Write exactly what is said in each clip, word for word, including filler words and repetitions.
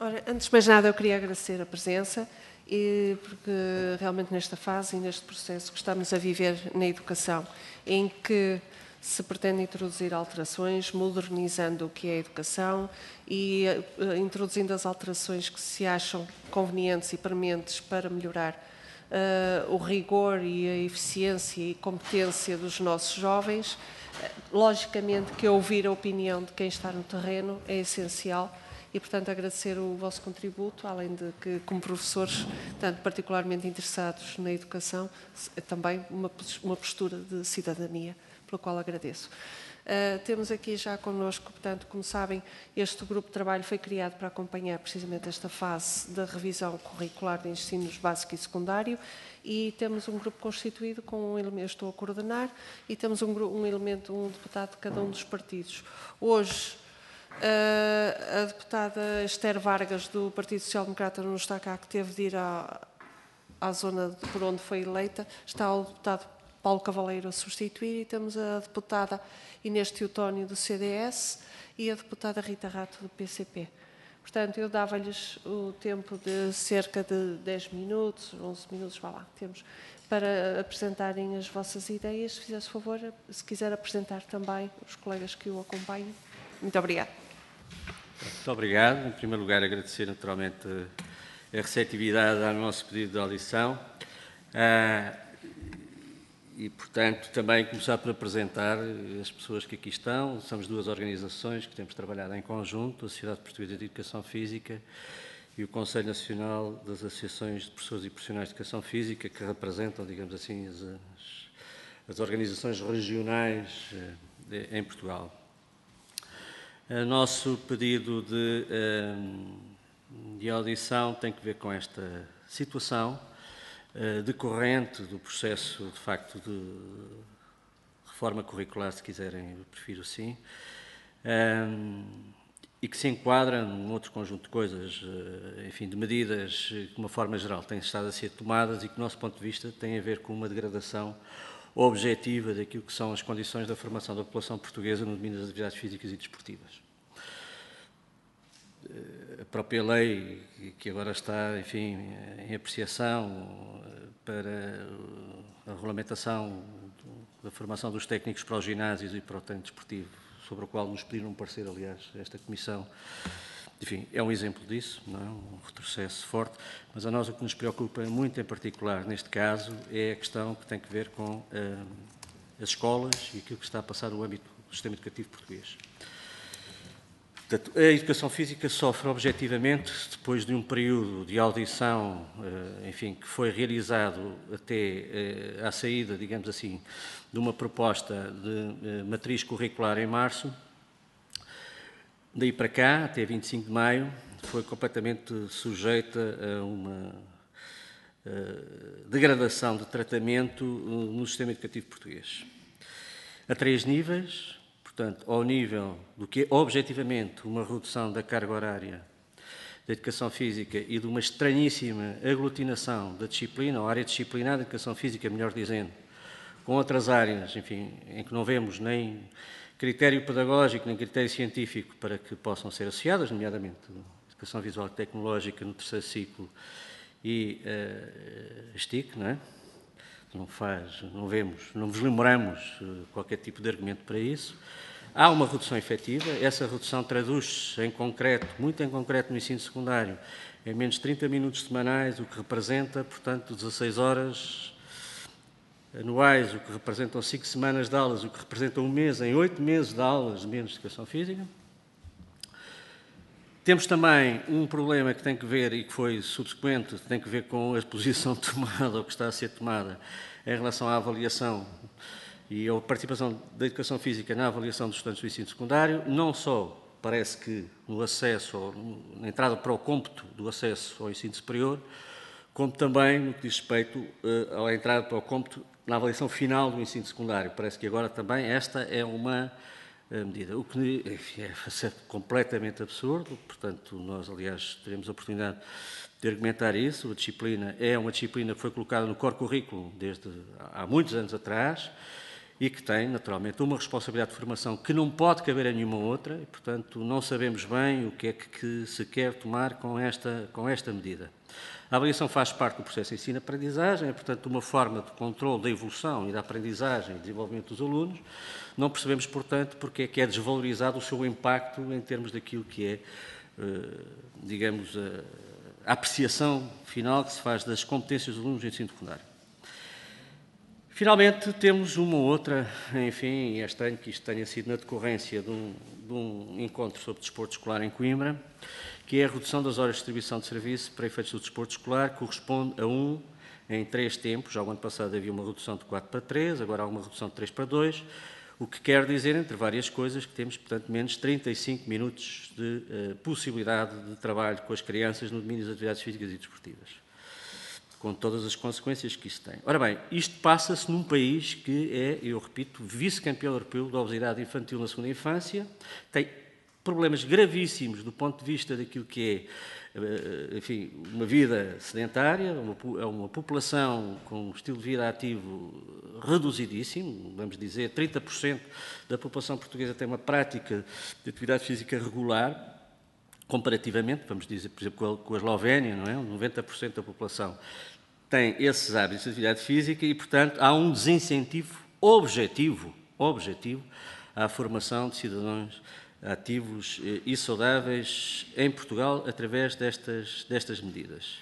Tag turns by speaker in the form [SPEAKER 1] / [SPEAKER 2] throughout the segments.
[SPEAKER 1] Ora, antes de mais nada, eu queria agradecer a presença, e, porque realmente nesta fase e neste processo que estamos a viver na educação, em que se pretende introduzir alterações, modernizando o que é a educação e uh, introduzindo as alterações que se acham convenientes e prementes para melhorar uh, o rigor e a eficiência e competência dos nossos jovens. Uh, logicamente que ouvir a opinião de quem está no terreno é essencial. E, portanto, agradecer o vosso contributo, além de que, como professores, tanto particularmente interessados na educação, também uma, uma postura de cidadania, pela qual agradeço. Uh, temos aqui já connosco, portanto, como sabem, este grupo de trabalho foi criado para acompanhar precisamente esta fase da revisão curricular de ensinos básico e secundário, e temos um grupo constituído com um elemento, eu estou a coordenar, e temos um, um elemento, um deputado de cada um dos partidos. Hoje, Uh, a deputada Esther Vargas, do Partido Social Democrata, não está cá, que teve de ir à, à zona de, por onde foi eleita. Está o deputado Paulo Cavaleiro a substituir, e temos a deputada Inês Teotónio, do C D S, e a deputada Rita Rato, do P C P. Portanto, eu dava-lhes o tempo de cerca de dez minutos, onze minutos, vá lá, temos, para apresentarem as vossas ideias. Se fizesse favor, se quiser apresentar também os colegas que o acompanham. Muito obrigada.
[SPEAKER 2] Muito obrigado. Em primeiro lugar, agradecer naturalmente a receptividade ao nosso pedido de audição ah, e, portanto, também começar por apresentar as pessoas que aqui estão. Somos duas organizações que temos trabalhado em conjunto, a Sociedade Portuguesa de Educação Física e o Conselho Nacional das Associações de Professores e Profissionais de Educação Física, que representam, digamos assim, as, as organizações regionais de, em Portugal. O nosso pedido de, de audição tem que ver com esta situação decorrente do processo, de facto, de reforma curricular, se quiserem, eu prefiro assim, e que se enquadra num outro conjunto de coisas, enfim, de medidas que, de uma forma geral, têm estado a ser tomadas e que, do nosso ponto de vista, têm a ver com uma degradação objetiva daquilo que são as condições da formação da população portuguesa no domínio das atividades físicas e desportivas. A própria lei, que agora está, enfim, em apreciação para a regulamentação da formação dos técnicos para os ginásios e para o treino desportivo, sobre o qual nos pediram um parecer, aliás, esta Comissão, enfim, é um exemplo disso, não é? Um retrocesso forte, mas a nós o que nos preocupa muito em particular neste caso é a questão que tem que ver com uh, as escolas e aquilo que está a passar no âmbito do sistema educativo português. Portanto, a educação física sofre objetivamente, depois de um período de audição, uh, enfim, que foi realizado até uh, à saída, digamos assim, de uma proposta de uh, matriz curricular em março. Daí para cá, até vinte e cinco de maio, foi completamente sujeita a uma uh, degradação de tratamento uh, no sistema educativo português. A três níveis, portanto, ao nível do que é objetivamente uma redução da carga horária da educação física e de uma estranhíssima aglutinação da disciplina, ou área disciplinar da educação física, melhor dizendo, com outras áreas, enfim, em que não vemos nem critério pedagógico nem critério científico para que possam ser associadas, nomeadamente Educação Visual e Tecnológica no terceiro ciclo e uh, S T I C, não é? Não faz, não vemos, não nos lembramos uh, qualquer tipo de argumento para isso. Há uma redução efetiva, essa redução traduz-se em concreto, muito em concreto no ensino secundário, em menos de trinta minutos semanais, o que representa, portanto, dezasseis horas anuais, o que representam cinco semanas de aulas, o que representa um mês, em oito meses de aulas de menos de educação física. Temos também um problema que tem que ver, e que foi subsequente, tem que ver com a posição tomada, ou que está a ser tomada, em relação à avaliação e a participação da educação física na avaliação dos estudantes do ensino secundário, não só parece que no acesso, ou na entrada para o cômputo do acesso ao ensino superior, como também no que diz respeito uh, à entrada para o cômputo na avaliação final do ensino secundário. Parece que agora também esta é uma uh, medida, o que enfim, é completamente absurdo. Portanto, nós, aliás, teremos a oportunidade de argumentar isso. A disciplina é uma disciplina que foi colocada no core currículo desde há muitos anos atrás e que tem, naturalmente, uma responsabilidade de formação que não pode caber a nenhuma outra e, portanto, não sabemos bem o que é que se quer tomar com esta, com esta medida. A avaliação faz parte do processo de ensino-aprendizagem, é, portanto, uma forma de controle da evolução e da aprendizagem e desenvolvimento dos alunos. Não percebemos, portanto, porque é que é desvalorizado o seu impacto em termos daquilo que é, digamos, a apreciação final que se faz das competências dos alunos do ensino secundário. Finalmente, temos uma outra, enfim, é estranho que isto tenha sido na decorrência de um, de um encontro sobre desporto escolar em Coimbra, que é a redução das horas de distribuição de serviço para efeitos do desporto escolar, que corresponde a um em três tempos. Já o ano passado havia uma redução de quatro para três, agora há uma redução de três para dois, o que quer dizer, entre várias coisas, que temos, portanto, menos trinta e cinco minutos de uh, possibilidade de trabalho com as crianças no domínio das atividades físicas e desportivas, com todas as consequências que isso tem. Ora bem, isto passa-se num país que é, eu repito, vice-campeão europeu da obesidade infantil na segunda infância, tem problemas gravíssimos do ponto de vista daquilo que é, enfim, uma vida sedentária, uma, uma população com um estilo de vida ativo reduzidíssimo, vamos dizer, trinta por cento da população portuguesa tem uma prática de atividade física regular, comparativamente, vamos dizer, por exemplo, com a Eslovénia, não é? noventa por cento da população tem esses hábitos de atividade física e, portanto, há um desincentivo objetivo, objetivo à formação de cidadãos ativos e saudáveis em Portugal através destas, destas medidas.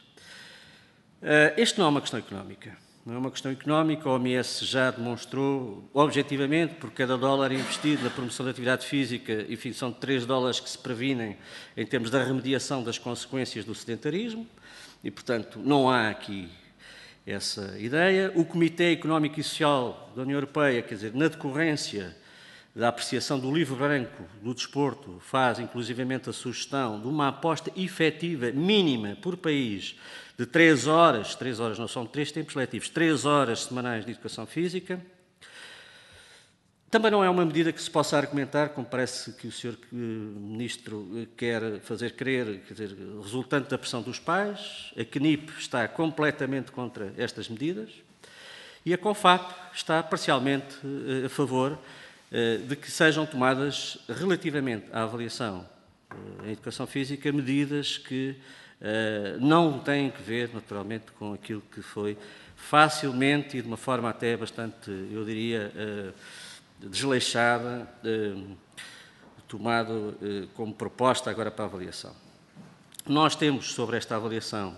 [SPEAKER 2] Isto não é uma questão económica. Não é uma questão económica, a O M S já demonstrou, objetivamente, por cada dólar investido na promoção da atividade física, enfim, são três dólares que se previnem em termos da remediação das consequências do sedentarismo e, portanto, não há aqui essa ideia. O Comitê Económico e Social da União Europeia, quer dizer, na decorrência da apreciação do livro branco do desporto, faz inclusivamente a sugestão de uma aposta efetiva mínima por país de três horas, três horas não são três tempos letivos, três horas semanais de educação física. Também não é uma medida que se possa argumentar, como parece que o senhor Ministro quer fazer crer, quer dizer, resultante da pressão dos pais. A C N I P está completamente contra estas medidas e a CONFAP está parcialmente a favor de que sejam tomadas, relativamente à avaliação em educação física, medidas que não têm que ver, naturalmente, com aquilo que foi facilmente e de uma forma até bastante, eu diria, desleixada, tomado como proposta agora para a avaliação. Nós temos sobre esta avaliação,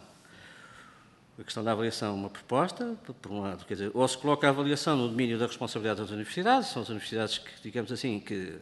[SPEAKER 2] a questão da avaliação, uma proposta, por um lado, quer dizer, ou se coloca a avaliação no domínio da responsabilidade das universidades, são as universidades que, digamos assim, que,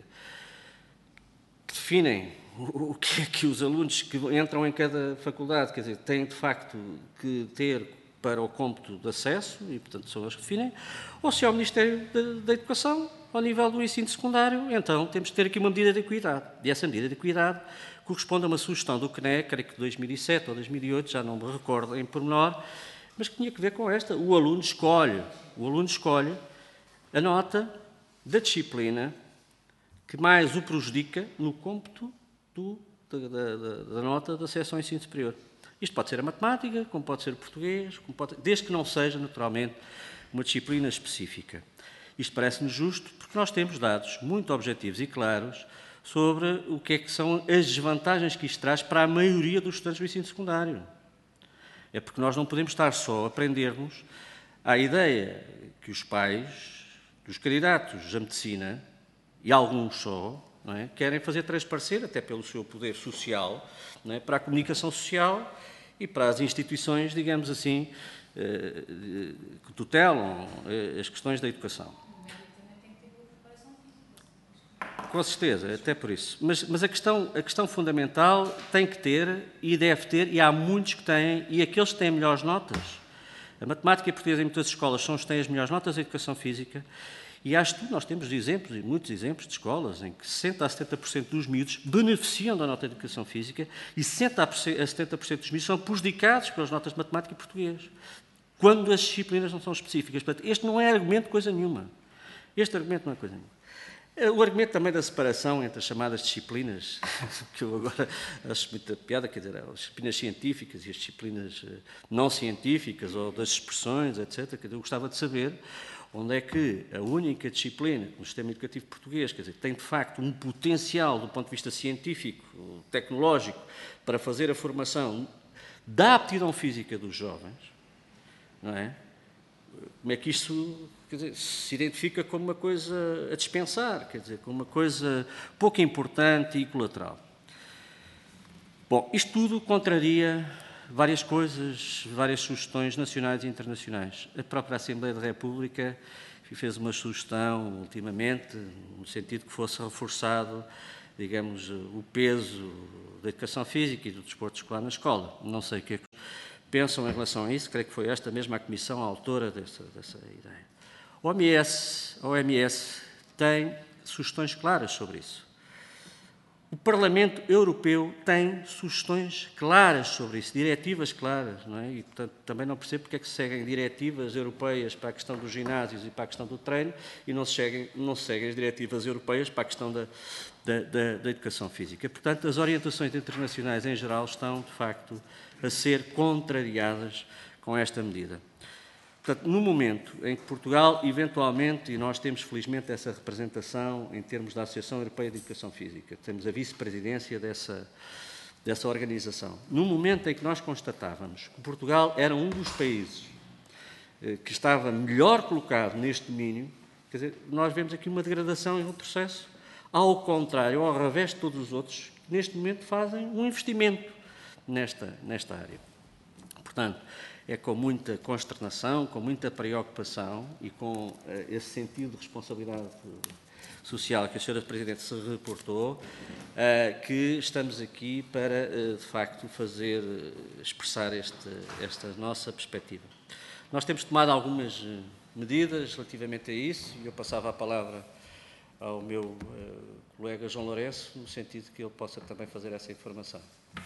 [SPEAKER 2] que definem o que é que os alunos que entram em cada faculdade, quer dizer, têm de facto que ter para o cômputo de acesso, e portanto são eles que definem, ou se é o Ministério da, da Educação, ao nível do ensino secundário, então temos de ter aqui uma medida de equidade. E essa medida de equidade corresponde a uma sugestão do C N E, creio que de dois mil e sete ou dois mil e oito, já não me recordo em pormenor, mas que tinha que ver com esta. O aluno escolhe, o aluno escolhe a nota da disciplina que mais o prejudica no cômputo do, da, da, da nota da seção ensino superior. Isto pode ser a matemática, como pode ser o português, como pode, desde que não seja, naturalmente, uma disciplina específica. Isto parece-nos justo porque nós temos dados muito objetivos e claros sobre o que é que são as desvantagens que isto traz para a maioria dos estudantes do ensino secundário. É porque nós não podemos estar só a prendermos à ideia que os pais dos candidatos à medicina, e alguns só, não é, querem fazer transparecer, até pelo seu poder social, não é, para a comunicação social e para as instituições, digamos assim, que tutelam as questões da educação. Com certeza, até por isso. Mas, mas a, questão, a questão fundamental tem que ter e deve ter, e há muitos que têm, e aqueles que têm melhores notas. A matemática e a portuguesa em muitas escolas são os que têm as melhores notas, a educação física, e acho que nós temos exemplos, e muitos exemplos de escolas, em que sessenta a setenta por cento dos miúdos beneficiam da nota de educação física e sessenta a setenta por cento dos miúdos são prejudicados pelas notas de matemática e português, quando as disciplinas não são específicas. Portanto, este não é argumento de coisa nenhuma. Este argumento não é coisa nenhuma. O argumento também da separação entre as chamadas disciplinas, que eu agora acho muita piada, quer dizer, as disciplinas científicas e as disciplinas não científicas, ou das expressões, etcétera, que eu gostava de saber onde é que a única disciplina no sistema educativo português, quer dizer, tem de facto um potencial do ponto de vista científico, tecnológico, para fazer a formação da aptidão física dos jovens, não é? Como é que isto, quer dizer, se identifica como uma coisa a dispensar, quer dizer, como uma coisa pouco importante e colateral? Bom, isto tudo contraria várias coisas, várias sugestões nacionais e internacionais. A própria Assembleia da República fez uma sugestão, ultimamente, no sentido que fosse reforçado, digamos, o peso da educação física e do desporto escolar na escola. Não sei o que é que pensam em relação a isso, creio que foi esta mesma a Comissão a autora dessa, dessa ideia. A O M S, a O M S tem sugestões claras sobre isso. O Parlamento Europeu tem sugestões claras sobre isso, diretivas claras, não é? E, portanto, também não percebo porque é que se seguem diretivas europeias para a questão dos ginásios e para a questão do treino e não se seguem, não se seguem as diretivas europeias para a questão da, da, da, da educação física. Portanto, as orientações internacionais em geral estão, de facto, a ser contrariadas com esta medida. Portanto, no momento em que Portugal, eventualmente, e nós temos felizmente essa representação em termos da Associação Europeia de Educação Física, temos a vice-presidência dessa, dessa organização, no momento em que nós constatávamos que Portugal era um dos países eh, que estava melhor colocado neste domínio, quer dizer, nós vemos aqui uma degradação e um processo, ao contrário, ao revés de todos os outros, que neste momento fazem um investimento nesta, nesta área. Portanto, é com muita consternação, com muita preocupação e com uh, esse sentido de responsabilidade social que a senhora Presidente se reportou, uh, que estamos aqui para, uh, de facto, fazer, uh, expressar este, esta nossa perspectiva. Nós temos tomado algumas uh, medidas relativamente a isso e eu passava a palavra ao meu uh, colega João Lourenço, no sentido que ele possa também fazer essa informação.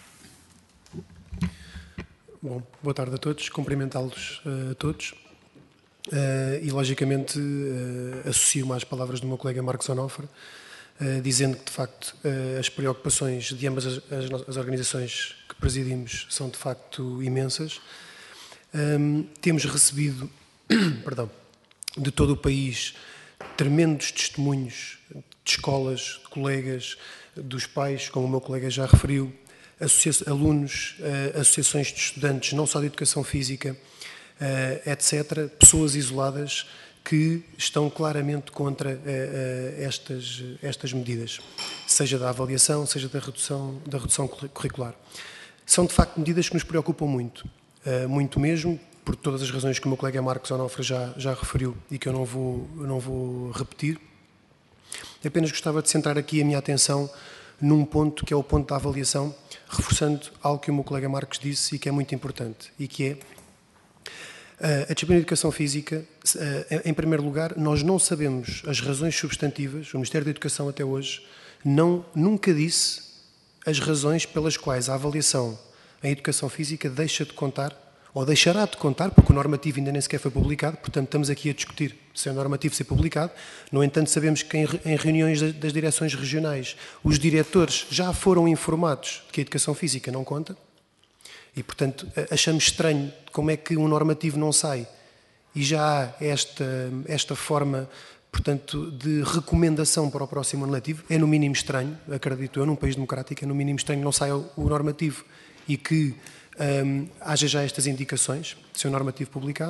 [SPEAKER 3] Bom, boa tarde a todos, cumprimentá-los uh, a todos uh, e, logicamente, uh, associo-me às palavras do meu colega Marcos Onofre, uh, dizendo que, de facto, uh, as preocupações de ambas as, as, as organizações que presidimos são, de facto, imensas. Um, temos recebido, perdão, de todo o país tremendos testemunhos de escolas, de colegas, dos pais, como o meu colega já referiu, Associa- alunos, uh, associações de estudantes, não só de educação física, uh, etcétera, pessoas isoladas que estão claramente contra uh, uh, estas, estas medidas, seja da avaliação, seja da redução, da redução curricular. São, de facto, medidas que nos preocupam muito, uh, muito mesmo, por todas as razões que o meu colega Marcos Onofre já, já referiu e que eu não vou, eu não vou repetir. Apenas gostava de centrar aqui a minha atenção num ponto que é o ponto da avaliação, reforçando algo que o meu colega Marcos disse e que é muito importante, e que é a disciplina de Educação Física. Em primeiro lugar, nós não sabemos as razões substantivas, o Ministério da Educação até hoje não, nunca disse as razões pelas quais a avaliação em Educação Física deixa de contar, ou deixará de contar, porque o normativo ainda nem sequer foi publicado, portanto estamos aqui a discutir se é o normativo ser publicado. No entanto, sabemos que em reuniões das direções regionais os diretores já foram informados de que a Educação Física não conta e, portanto, achamos estranho como é que um normativo não sai e já há esta, esta forma, portanto, de recomendação para o próximo ano letivo. É no mínimo estranho, acredito eu, num país democrático, é no mínimo estranho que não saia o normativo e que Um, haja já estas indicações, de ser um normativo publicado.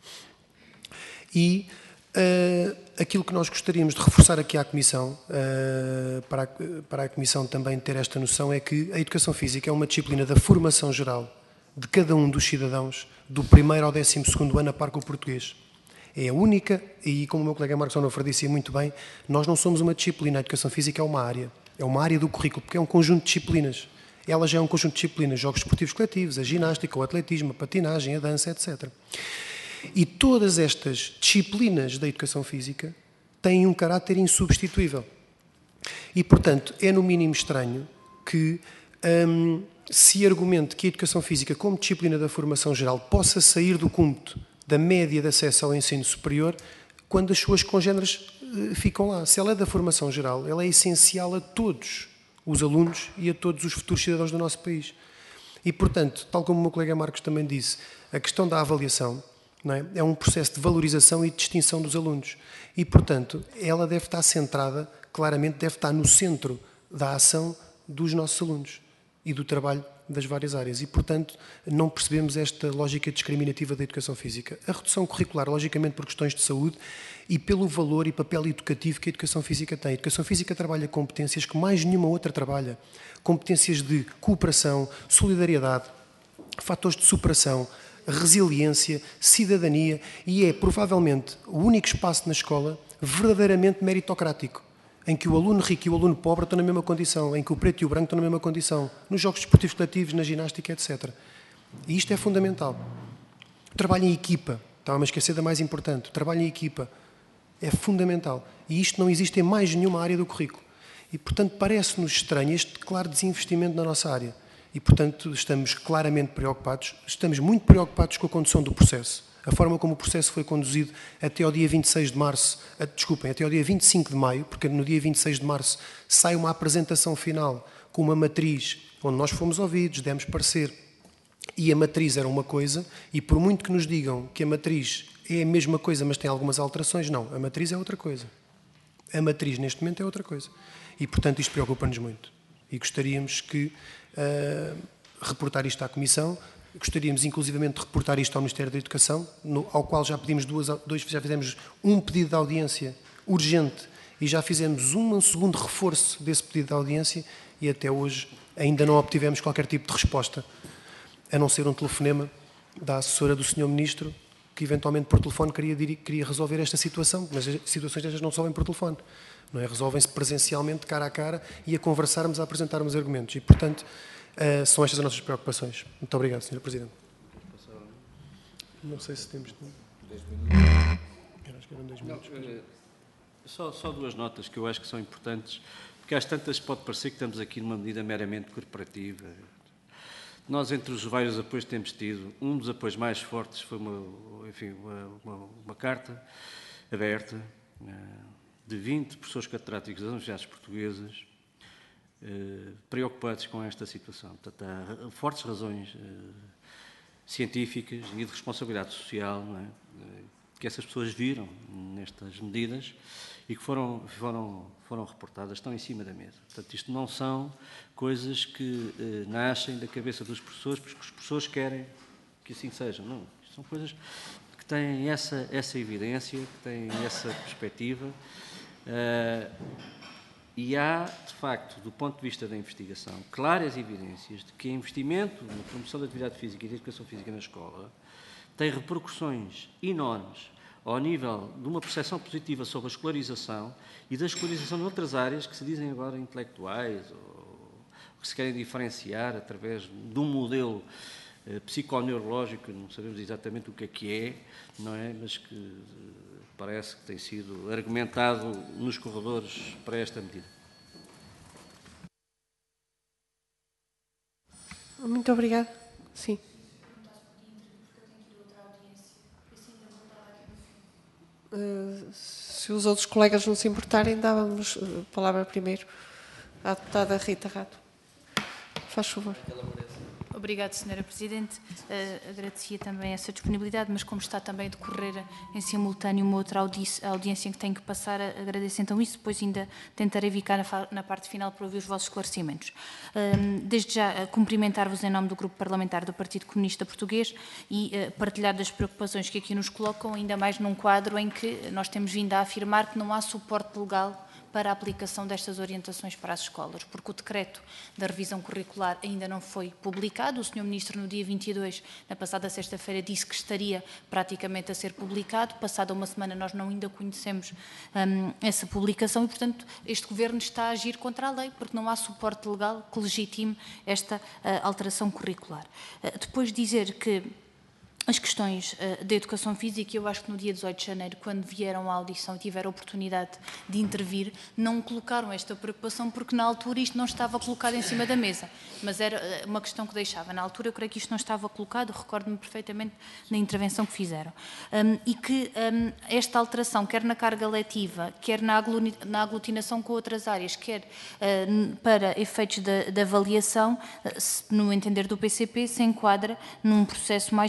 [SPEAKER 3] E uh, aquilo que nós gostaríamos de reforçar aqui à Comissão, uh, para, a, para a Comissão também ter esta noção, é que a Educação Física é uma disciplina da formação geral de cada um dos cidadãos, do primeiro ao décimo segundo ano a par com o português. É a única, e como o meu colega Marcos Onofre disse muito bem, nós não somos uma disciplina, a Educação Física é uma área, é uma área do currículo, porque é um conjunto de disciplinas. Ela já é um conjunto de disciplinas, jogos esportivos coletivos, a ginástica, o atletismo, a patinagem, a dança, etcétera. E todas estas disciplinas da educação física têm um caráter insubstituível. E, portanto, é no mínimo estranho que hum, se argumente que a educação física, como disciplina da formação geral, possa sair do cômputo da média de acesso ao ensino superior quando as suas congêneres uh, ficam lá. Se ela é da formação geral, ela é essencial a todos os alunos e a todos os futuros cidadãos do nosso país. E, portanto, tal como o meu colega Marcos também disse, a questão da avaliação não é? É um processo de valorização e de distinção dos alunos. E, portanto, ela deve estar centrada, claramente deve estar no centro da ação dos nossos alunos e do trabalho das várias áreas. E, portanto, não percebemos esta lógica discriminativa da educação física. A redução curricular, logicamente, por questões de saúde e pelo valor e papel educativo que a educação física tem. A educação física trabalha competências que mais nenhuma outra trabalha. Competências de cooperação, solidariedade, fatores de superação, resiliência, cidadania, e é provavelmente o único espaço na escola verdadeiramente meritocrático, em que o aluno rico e o aluno pobre estão na mesma condição, em que o preto e o branco estão na mesma condição, nos jogos desportivos coletivos, na ginástica, etcétera. E isto é fundamental. O trabalho em equipa, estava-me a esquecer da mais importante, o trabalho em equipa é fundamental. E isto não existe em mais nenhuma área do currículo. E, portanto, parece-nos estranho este claro desinvestimento na nossa área. E, portanto, estamos claramente preocupados, estamos muito preocupados com a condução do processo. A forma como o processo foi conduzido até ao dia vinte e seis de março, a, desculpem, até ao dia vinte e cinco de maio, porque no dia vinte e seis de março sai uma apresentação final com uma matriz onde nós fomos ouvidos, demos parecer, e a matriz era uma coisa, e por muito que nos digam que a matriz é a mesma coisa, mas tem algumas alterações, não, a matriz é outra coisa. A matriz, neste momento, é outra coisa. E, portanto, isto preocupa-nos muito. E gostaríamos que uh, reportar isto à Comissão, gostaríamos, inclusivamente, de reportar isto ao Ministério da Educação, no, ao qual já pedimos duas, dois, já fizemos um pedido de audiência urgente e já fizemos um, um segundo reforço desse pedido de audiência e até hoje ainda não obtivemos qualquer tipo de resposta, a não ser um telefonema da assessora do senhor Ministro, que eventualmente por telefone queria, queria resolver esta situação, mas as situações destas não resolvem por telefone, não é? Resolvem-se presencialmente, cara a cara, e a conversarmos, a apresentarmos argumentos. E, portanto, uh, são estas as nossas preocupações. Muito obrigado, senhor Presidente. Não sei se temos... dez minutos. Acho que eram dez minutos.
[SPEAKER 2] Não, só, só duas notas que eu acho que são importantes, porque às tantas pode parecer que estamos aqui numa medida meramente corporativa. Nós, entre os vários apoios que temos tido, um dos apoios mais fortes foi uma, enfim, uma, uma, uma carta aberta de vinte professores catedráticos das universidades portuguesas preocupados com esta situação. Portanto, há fortes razões científicas e de responsabilidade social, não é, que essas pessoas viram nestas medidas e que foram, foram, foram reportadas, estão em cima da mesa. Portanto, isto não são coisas que eh, nascem da cabeça dos professores, porque os professores querem que assim seja. Não, isto são coisas que têm essa, essa evidência, que têm essa perspectiva. Uh, e há, de facto, do ponto de vista da investigação, claras evidências de que investimento na promoção da atividade física e da educação física na escola tem repercussões enormes ao nível de uma percepção positiva sobre a escolarização e da escolarização noutras áreas que se dizem agora intelectuais ou que se querem diferenciar através de um modelo eh, psiconeurológico, não sabemos exatamente o que é que é, não é? Mas que eh, parece que tem sido argumentado nos corredores para esta medida.
[SPEAKER 1] Muito obrigada. Sim. Uh, se os outros colegas não se importarem, dávamos a palavra primeiro à deputada Rita Rato. Faz favor.
[SPEAKER 4] Obrigada, senhora Presidente. Uh, agradecia também essa disponibilidade, mas como está também a decorrer em simultâneo uma outra audi audiência em que tenho que passar, agradeço então isso, depois ainda tentarei ficar na, na parte final para ouvir os vossos esclarecimentos. Uh, desde já, uh, cumprimentar-vos em nome do Grupo Parlamentar do Partido Comunista Português e uh, partilhar das preocupações que aqui nos colocam, ainda mais num quadro em que nós temos vindo a afirmar que não há suporte legal para a aplicação destas orientações para as escolas, porque o decreto da revisão curricular ainda não foi publicado. O senhor Ministro, no dia vinte e dois, na passada sexta-feira, disse que estaria praticamente a ser publicado. Passada uma semana, nós não ainda conhecemos hum, essa publicação e, portanto, este Governo está a agir contra a lei, porque não há suporte legal que legitime esta uh, alteração curricular. Uh, depois dizer que as questões uh, da educação física, eu acho que no dia dezoito de janeiro, quando vieram à audição e tiveram a oportunidade de intervir, não colocaram esta preocupação porque na altura isto não estava colocado em cima da mesa, mas era uh, uma questão que deixava. Na altura eu creio que isto não estava colocado, recordo-me perfeitamente na intervenção que fizeram. Um, e que um, esta alteração, quer na carga letiva, quer na, na aglutinação com outras áreas, quer uh, para efeitos de, de avaliação, uh, se, no entender do P C P, se enquadra num processo mais fundo de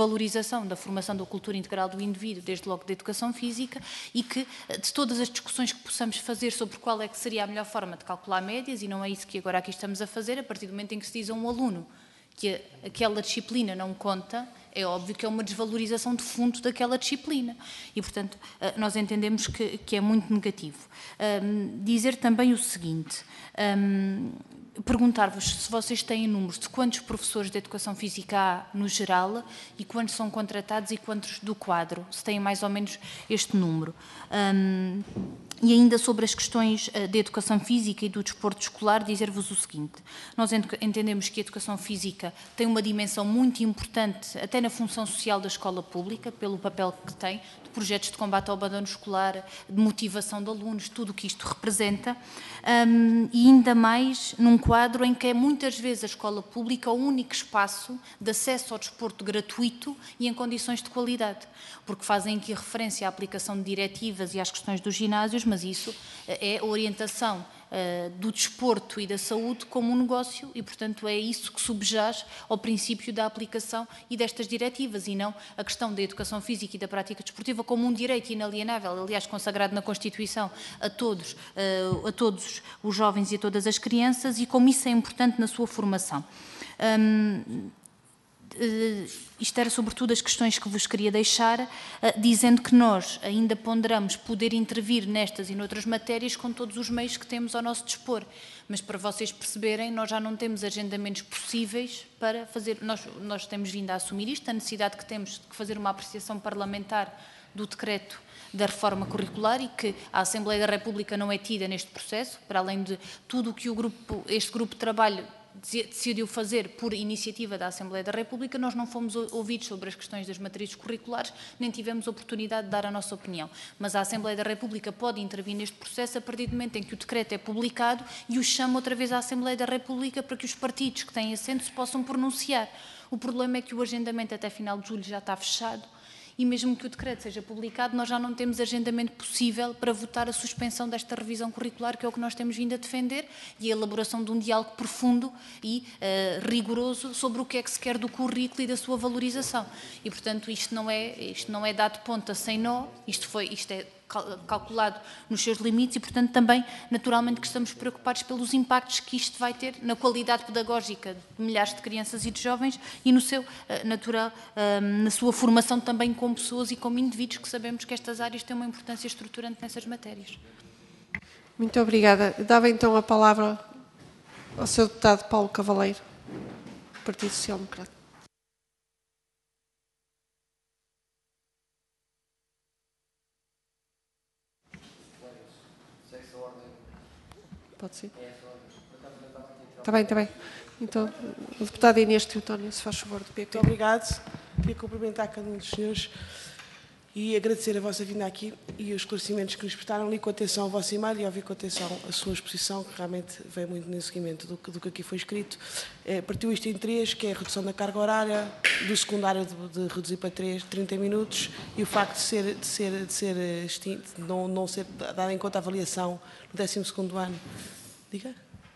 [SPEAKER 4] desvalorização da formação da cultura integral do indivíduo, desde logo da educação física, e que de todas as discussões que possamos fazer sobre qual é que seria a melhor forma de calcular médias, e não é isso que agora aqui estamos a fazer, a partir do momento em que se diz a um aluno que aquela disciplina não conta, é óbvio que é uma desvalorização de fundo daquela disciplina. E, portanto, nós entendemos que, que é muito negativo. Um, dizer também o seguinte, um, perguntar-vos se vocês têm números de quantos professores de educação física há no geral e quantos são contratados e quantos do quadro, se têm mais ou menos este número. Um, E ainda sobre as questões de educação física e do desporto escolar, dizer-vos o seguinte. Nós entendemos que a educação física tem uma dimensão muito importante, até na função social da escola pública, pelo papel que tem, de projetos de combate ao abandono escolar, de motivação de alunos, tudo o que isto representa, um, e ainda mais num quadro em que é muitas vezes a escola pública o único espaço de acesso ao desporto gratuito e em condições de qualidade, porque fazem aqui referência à aplicação de diretivas e às questões dos ginásios, mas isso é a orientação uh, do desporto e da saúde como um negócio e, portanto, é isso que subjaz ao princípio da aplicação e destas diretivas e não a questão da educação física e da prática desportiva como um direito inalienável, aliás, consagrado na Constituição a todos, uh, a todos os jovens e a todas as crianças e como isso é importante na sua formação. Um, Uh, isto era sobretudo as questões que vos queria deixar, uh, dizendo que nós ainda ponderamos poder intervir nestas e noutras matérias com todos os meios que temos ao nosso dispor. Mas para vocês perceberem, nós já não temos agendamentos possíveis para fazer, nós, nós temos vindo a assumir isto, a necessidade que temos de fazer uma apreciação parlamentar do decreto da reforma curricular e que a Assembleia da República não é tida neste processo, para além de tudo o que o grupo, este grupo de trabalho decidiu fazer por iniciativa da Assembleia da República, nós não fomos ouvidos sobre as questões das matrizes curriculares, nem tivemos oportunidade de dar a nossa opinião. Mas a Assembleia da República pode intervir neste processo a partir do momento em que o decreto é publicado e o chama outra vez à Assembleia da República para que os partidos que têm assento se possam pronunciar. O problema é que o agendamento até final de julho já está fechado e mesmo que o decreto seja publicado, nós já não temos agendamento possível para votar a suspensão desta revisão curricular, que é o que nós temos vindo a defender, e a elaboração de um diálogo profundo e uh, rigoroso sobre o que é que se quer do currículo e da sua valorização. E, portanto, isto não é, isto não é dado ponta sem nó, isto, foi, isto é calculado nos seus limites e, portanto, também, naturalmente, que estamos preocupados pelos impactos que isto vai ter na qualidade pedagógica de milhares de crianças e de jovens e no seu, natural, na sua formação também como pessoas e como indivíduos, que sabemos que estas áreas têm uma importância estruturante nessas matérias.
[SPEAKER 1] Muito obrigada. Dava então a palavra ao senhor deputado Paulo Cavaleiro, Partido Social Democrata. Pode ser? Está bem, está bem. Então, o deputado Inês Teotónio, se faz favor, do P P.
[SPEAKER 5] Muito obrigado. Queria cumprimentar cada um dos senhores e agradecer a vossa vinda aqui e os esclarecimentos que nos prestaram. Li com atenção o vosso e-mail e ouvi com atenção a sua exposição, que realmente veio muito no seguimento do que, do que aqui foi escrito. É, partiu isto em três, que é a redução da carga horária, do secundário de, de reduzir para três, trinta minutos, e o facto de ser, de ser, de ser extinto, de não, não ser dada em conta a avaliação no décimo segundo ano. Diga?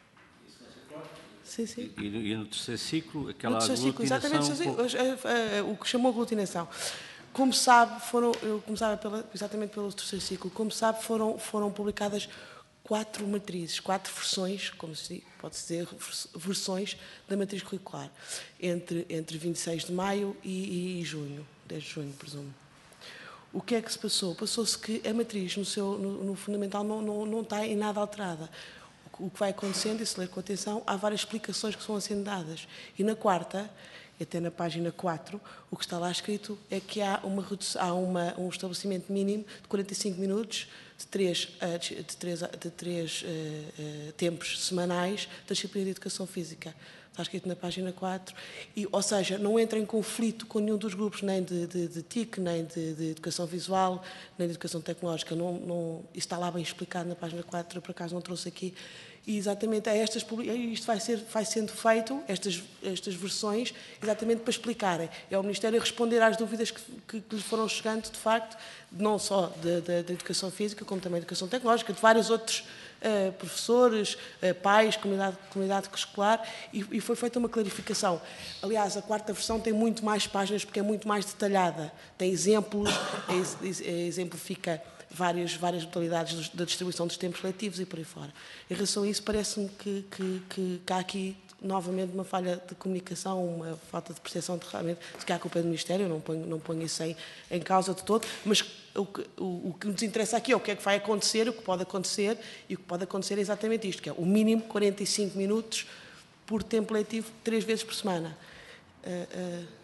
[SPEAKER 5] Sim, sim.
[SPEAKER 2] E, e no terceiro ciclo, aquela
[SPEAKER 5] no terceiro
[SPEAKER 2] aglutinação...
[SPEAKER 5] Ciclo, exatamente, o que chamou aglutinação. Como sabe, foram, eu começava pela, exatamente pelo terceiro ciclo, como sabe, foram, foram publicadas quatro matrizes, quatro versões, como se pode dizer, versões da matriz curricular, entre, entre vinte e seis de maio e, e junho, dez de junho, presumo. O que é que se passou? Passou-se que a matriz, no, seu, no, no fundamental, não, não, não está em nada alterada. O que vai acontecendo, e se ler com atenção, há várias explicações que são sendo dadas. E na quarta, até na página quatro, o que está lá escrito é que há, uma, há uma, um estabelecimento mínimo de quarenta e cinco minutos, de três, de três, de três uh, uh, tempos semanais da disciplina de Educação Física. Está escrito na página quatro, e, ou seja, não entra em conflito com nenhum dos grupos, nem de, de, de T I C, nem de, de Educação Visual, nem de Educação Tecnológica. Não, não, isso está lá bem explicado na página quatro, eu por acaso não trouxe aqui. E exatamente a estas, isto vai, ser, vai sendo feito, estas, estas versões, exatamente para explicarem. É o Ministério a responder às dúvidas que, que, que lhes foram chegando, de facto, não só da, da, da Educação Física, como também da Educação Tecnológica, de vários outros uh, professores, uh, pais, comunidade, comunidade escolar, e, e foi feita uma clarificação. Aliás, a quarta versão tem muito mais páginas porque é muito mais detalhada. Tem exemplos, é, é, exemplifica várias, várias modalidades da distribuição dos tempos letivos e por aí fora. Em relação a isso, parece-me que, que, que, que há aqui novamente uma falha de comunicação, uma falta de percepção de realmente, se calhar a culpa é do Ministério, eu não ponho, não ponho isso em, em causa de todo, mas o que, o, o que nos interessa aqui é o que é que vai acontecer, o que pode acontecer, e o que pode acontecer é exatamente isto, que é o mínimo quarenta e cinco minutos por tempo letivo, três vezes por semana. Uh, uh,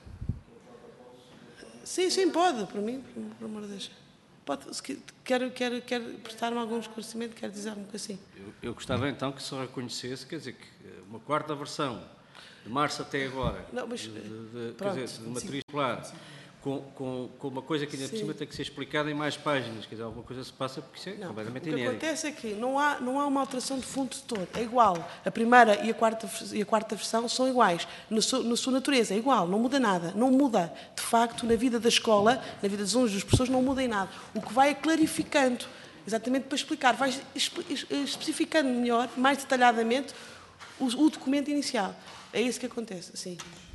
[SPEAKER 5] sim, sim, pode, para mim, por amor de Deus. Pode, se quer, quer, quer prestar-me algum esclarecimento, quer dizer algo assim.
[SPEAKER 2] Eu, eu gostava então que se reconhecesse, quer dizer, que uma quarta versão, de março até agora,
[SPEAKER 5] não, mas,
[SPEAKER 2] de, de,
[SPEAKER 5] pronto,
[SPEAKER 2] quer dizer, de matriz escolar, com, com, com uma coisa que ainda por cima tem que ser explicada em mais páginas, quer dizer, alguma coisa se passa porque isso é não, completamente inédito.
[SPEAKER 5] O que acontece é que não há, não há uma alteração de fundo de todo, é igual. A primeira e a quarta, e a quarta versão são iguais, na sua, na sua natureza é igual, não muda nada, não muda. De facto, na vida da escola, na vida dos alunos, das pessoas, não muda em nada. O que vai é clarificando, exatamente para explicar, vai especificando melhor, mais detalhadamente, o, o documento inicial. É isso que acontece, sim.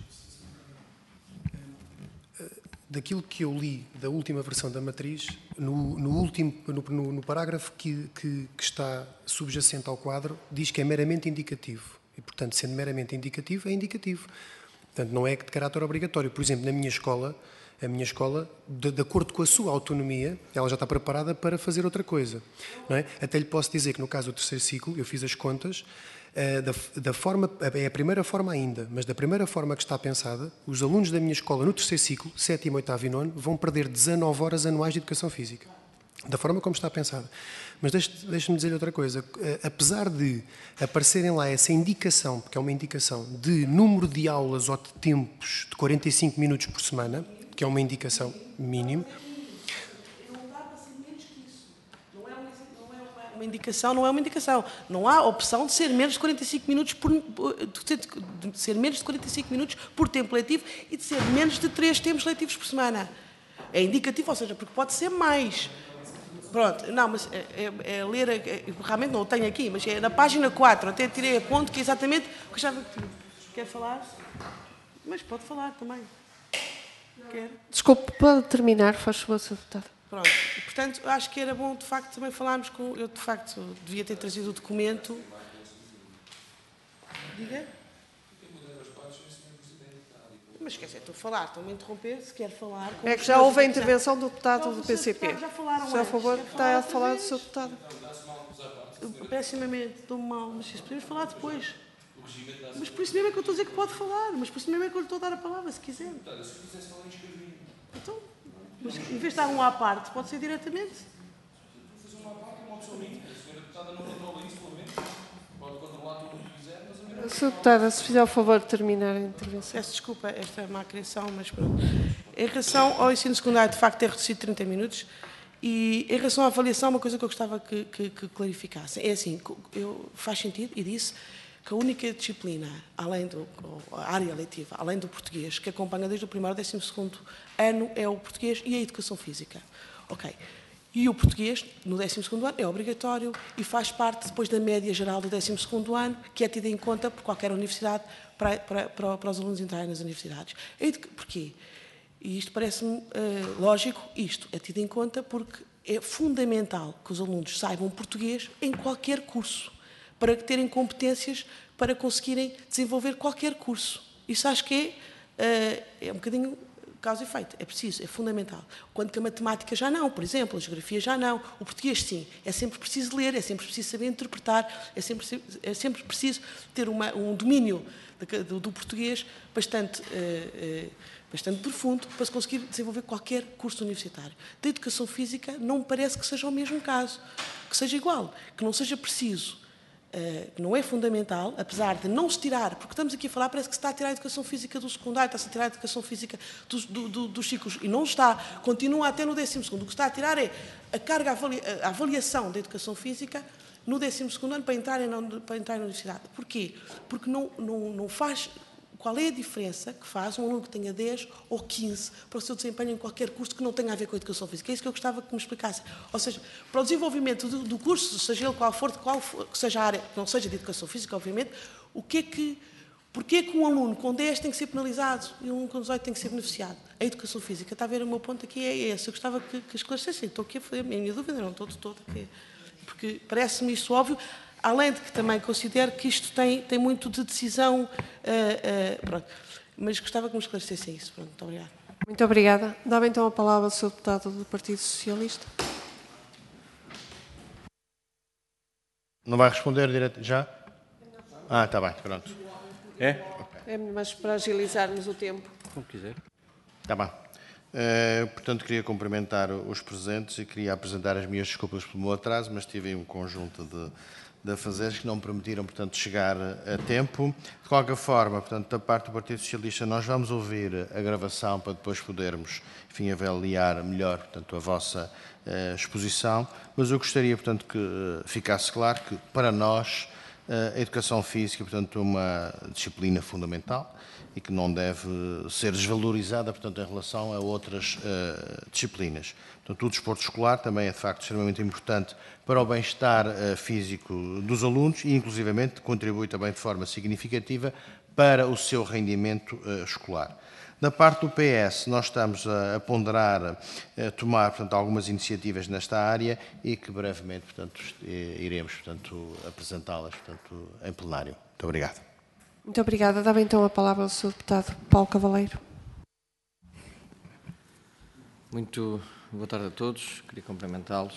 [SPEAKER 3] Daquilo que eu li da última versão da matriz, no, no, último, no, no parágrafo que, que, que está subjacente ao quadro, diz que é meramente indicativo. E, portanto, sendo meramente indicativo, é indicativo. Portanto, não é de caráter obrigatório. Por exemplo, na minha escola, a minha escola, de, de acordo com a sua autonomia, ela já está preparada para fazer outra coisa. Não é? Até lhe posso dizer que, no caso do terceiro ciclo, eu fiz as contas, Uh, da, da forma, é a primeira forma ainda, mas da primeira forma que está pensada, os alunos da minha escola no terceiro ciclo, sétimo, oitavo e nono, vão perder dezanove horas anuais de educação física. Da forma como está pensada. Mas deixe-me deixe dizer outra coisa. Uh, apesar de aparecerem lá essa indicação, porque é uma indicação, de número de aulas ou de tempos de quarenta e cinco minutos por semana, que é uma indicação mínima,
[SPEAKER 5] uma indicação não é uma indicação. Não há opção de ser menos de quarenta e cinco minutos por, de ser menos de quarenta e cinco minutos por tempo letivo e de ser menos de três tempos letivos por semana. É indicativo, ou seja, porque pode ser mais. Pronto, não, mas é, é, é ler, é, realmente não o tenho aqui, mas é na página quatro, até tirei a ponto que é exatamente o que estava aqui. Quer falar? Mas pode falar também. Quer?
[SPEAKER 1] Desculpe, pode terminar, faz favor, senhor Deputado.
[SPEAKER 5] Pronto, portanto, acho que era bom, de facto, também falarmos com... Eu, de facto, devia ter trazido o documento. Diga? Mas, quer dizer, estou a falar, estão-me a interromper, se quer falar...
[SPEAKER 1] É que já houve a intervenção do deputado do P C P.
[SPEAKER 5] Já falaram
[SPEAKER 1] Se, a favor, está a falar do seu deputado.
[SPEAKER 5] Pessimamente, estou-me mal, mas isso podemos falar depois. Mas por isso mesmo é que eu estou a dizer que pode falar, mas por isso mesmo é que eu lhe estou a dar a palavra, se quiser. Então... Mas, em vez de dar um à parte, pode ser diretamente.
[SPEAKER 6] Fazer uma à parte é uma opção minha. A senhora deputada não controla isso, pelo menos. Pode controlar tudo o que quiser, mas a minha...
[SPEAKER 1] senhora Deputada, se fizer o favor de terminar a intervenção.
[SPEAKER 5] Peço desculpa esta má criação, mas pronto. Em relação ao ensino secundário, de facto, é reduzido trinta minutos. E em relação à avaliação, uma coisa que eu gostava que, que, que clarificasse. É assim, eu, faz sentido, e disse, que a única disciplina, além do, a área letiva, além do português, que acompanha desde o primeiro ao décimo segundo ano, é o português e a educação física. Ok. E o português, no décimo segundo ano, é obrigatório e faz parte depois da média geral do décimo segundo ano, que é tida em conta por qualquer universidade para, para, para, para os alunos entrarem nas universidades. Porquê? E isto parece-me uh, lógico, isto é tido em conta porque é fundamental que os alunos saibam português em qualquer curso, para terem competências para conseguirem desenvolver qualquer curso. Isso acho que é, é um bocadinho causa e efeito. É preciso, é fundamental. Quando que a matemática já não, por exemplo, a geografia já não. O português, sim. É sempre preciso ler, é sempre preciso saber interpretar, é sempre, é sempre preciso ter uma, um domínio do, do português bastante, uh, uh, bastante profundo para se conseguir desenvolver qualquer curso universitário. Da educação física não me parece que seja o mesmo caso, que seja igual, que não seja preciso. Uh, não é fundamental, apesar de não se tirar, porque estamos aqui a falar, parece que se está a tirar a educação física do secundário, está-se a tirar a educação física dos, do, do, dos ciclos, e não está, continua até no décimo segundo. O que está a tirar é a carga, avalia, a avaliação da educação física no décimo segundo ano para entrar na, para entrar na universidade. Porquê? Porque não, não, não faz qual é a diferença que faz um aluno que tenha dez ou quinze para o seu desempenho em qualquer curso que não tenha a ver com a educação física? É isso que eu gostava que me explicasse. Ou seja, para o desenvolvimento do, do curso, seja ele qual for, de qual for, que seja a área, que não seja de educação física, obviamente, o que é que, porquê é que um aluno com dez tem que ser penalizado e um aluno com dezoito tem que ser beneficiado? A educação física, está a ver, o meu ponto aqui é esse. Eu gostava que, que esclarecessem. Estou aqui a fazer a minha dúvida, não estou de todo, porque parece-me isso óbvio. Além de que também considero que isto tem, tem muito de decisão, uh, uh, pronto. Mas gostava que me esclarecessem isso. Pronto, muito obrigada.
[SPEAKER 1] Muito obrigada. Dava então a palavra ao senhor deputado do Partido Socialista.
[SPEAKER 7] Não vai responder direto já? Ah, está bem, pronto. É? Okay.
[SPEAKER 1] É, mas para agilizarmos o tempo.
[SPEAKER 2] Como quiser.
[SPEAKER 7] Está bem. Uh, portanto, queria cumprimentar os presentes e queria apresentar as minhas desculpas pelo meu atraso, mas tive um conjunto de de afazeres que não me permitiram, portanto, chegar a tempo. De qualquer forma, portanto, da parte do Partido Socialista, nós vamos ouvir a gravação para depois podermos, enfim, avaliar melhor, portanto, a vossa uh, exposição, mas eu gostaria, portanto, que uh, ficasse claro que, para nós, uh, a educação física, portanto, é uma disciplina fundamental e que não deve ser desvalorizada, portanto, em relação a outras uh, disciplinas. Portanto, o desporto escolar também é, de facto, extremamente importante para o bem-estar uh, físico dos alunos e, inclusivamente, contribui também de forma significativa para o seu rendimento uh, escolar. Da parte do P S, nós estamos a, a ponderar, a tomar, portanto, algumas iniciativas nesta área e que brevemente, portanto, iremos, portanto, apresentá-las, portanto, em plenário. Muito obrigado.
[SPEAKER 1] Muito obrigada. Dava então a palavra ao senhor deputado Paulo Cavaleiro.
[SPEAKER 8] Muito boa tarde a todos. Queria cumprimentá-los.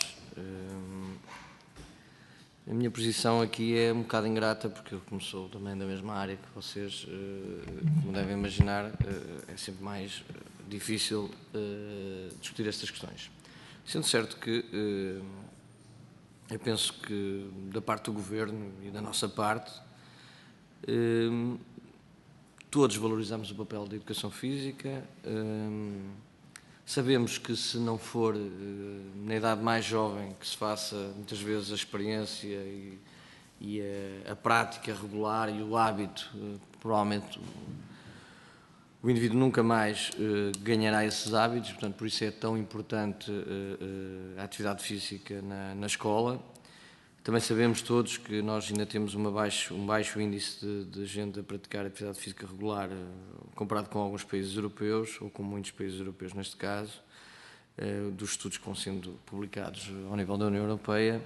[SPEAKER 8] A minha posição aqui é um bocado ingrata, porque eu, como sou também da mesma área que vocês, como devem imaginar, é sempre mais difícil discutir estas questões. Sendo certo que eu penso que da parte do Governo e da nossa parte, todos valorizamos o papel da educação física. Sabemos que se não for na idade mais jovem que se faça muitas vezes a experiência e, e a, a prática regular e o hábito, provavelmente o indivíduo nunca mais ganhará esses hábitos, portanto por isso é tão importante a atividade física na, na escola. Também sabemos todos que nós ainda temos uma baixo, um baixo índice de, de gente a praticar atividade física regular comparado com alguns países europeus, ou com muitos países europeus neste caso, dos estudos que vão sendo publicados ao nível da União Europeia.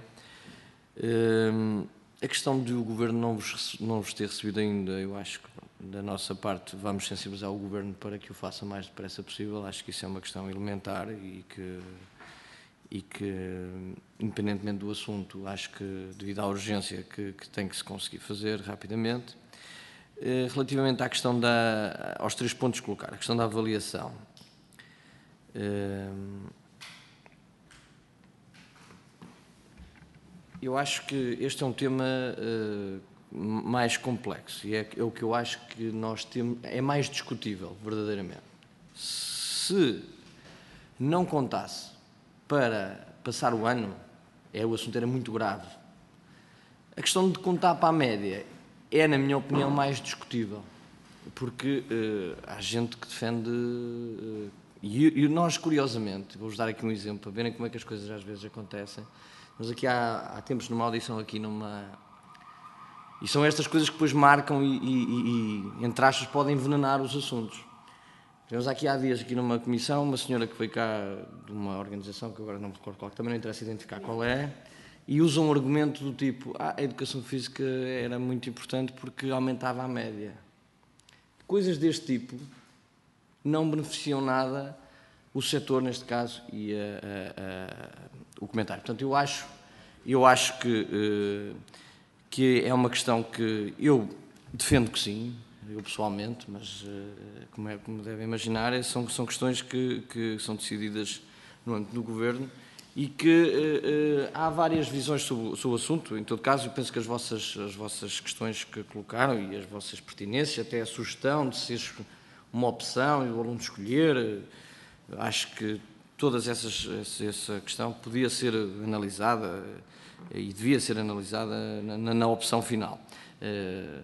[SPEAKER 8] A questão de o Governo não vos, não vos ter recebido ainda, eu acho que da nossa parte vamos sensibilizar o Governo para que o faça mais depressa possível. Acho que isso é uma questão elementar e que... e que, independentemente do assunto, acho que, devido à urgência, que, que tem que se conseguir fazer rapidamente. Relativamente à questão da... aos três pontos que colocar, a questão da avaliação. Eu acho que este é um tema mais complexo e é, é o que eu acho que nós temos... é mais discutível, verdadeiramente. Se não contasse para passar o ano, é, o assunto era muito grave. A questão de contar para a média é, na minha opinião, mais discutível, porque uh, há gente que defende, uh, e, e nós, curiosamente, vou-vos dar aqui um exemplo, para verem como é que as coisas às vezes acontecem. Nós aqui há, há tempos numa audição aqui numa... E são estas coisas que depois marcam e, e, e entre aspas, podem envenenar os assuntos. Tivemos aqui há dias, aqui numa comissão, uma senhora que veio cá de uma organização, que agora não me recordo qual, que também não interessa identificar qual é, e usa um argumento do tipo, ah, a educação física era muito importante porque aumentava a média. Coisas deste tipo não beneficiam nada o setor, neste caso, e a, a, a, o comentário. Portanto, eu acho, eu acho que, uh, que é uma questão que eu defendo que sim, eu pessoalmente, mas como, é, como devem imaginar, são, são questões que, que são decididas no âmbito do Governo e que uh, uh, há várias visões sobre, sobre o assunto. Em todo caso, eu penso que as vossas, as vossas questões que colocaram e as vossas pertinências, até a sugestão de ser uma opção e o aluno escolher, acho que todas essas, essa questão podia ser analisada e devia ser analisada na, na opção final. Uh,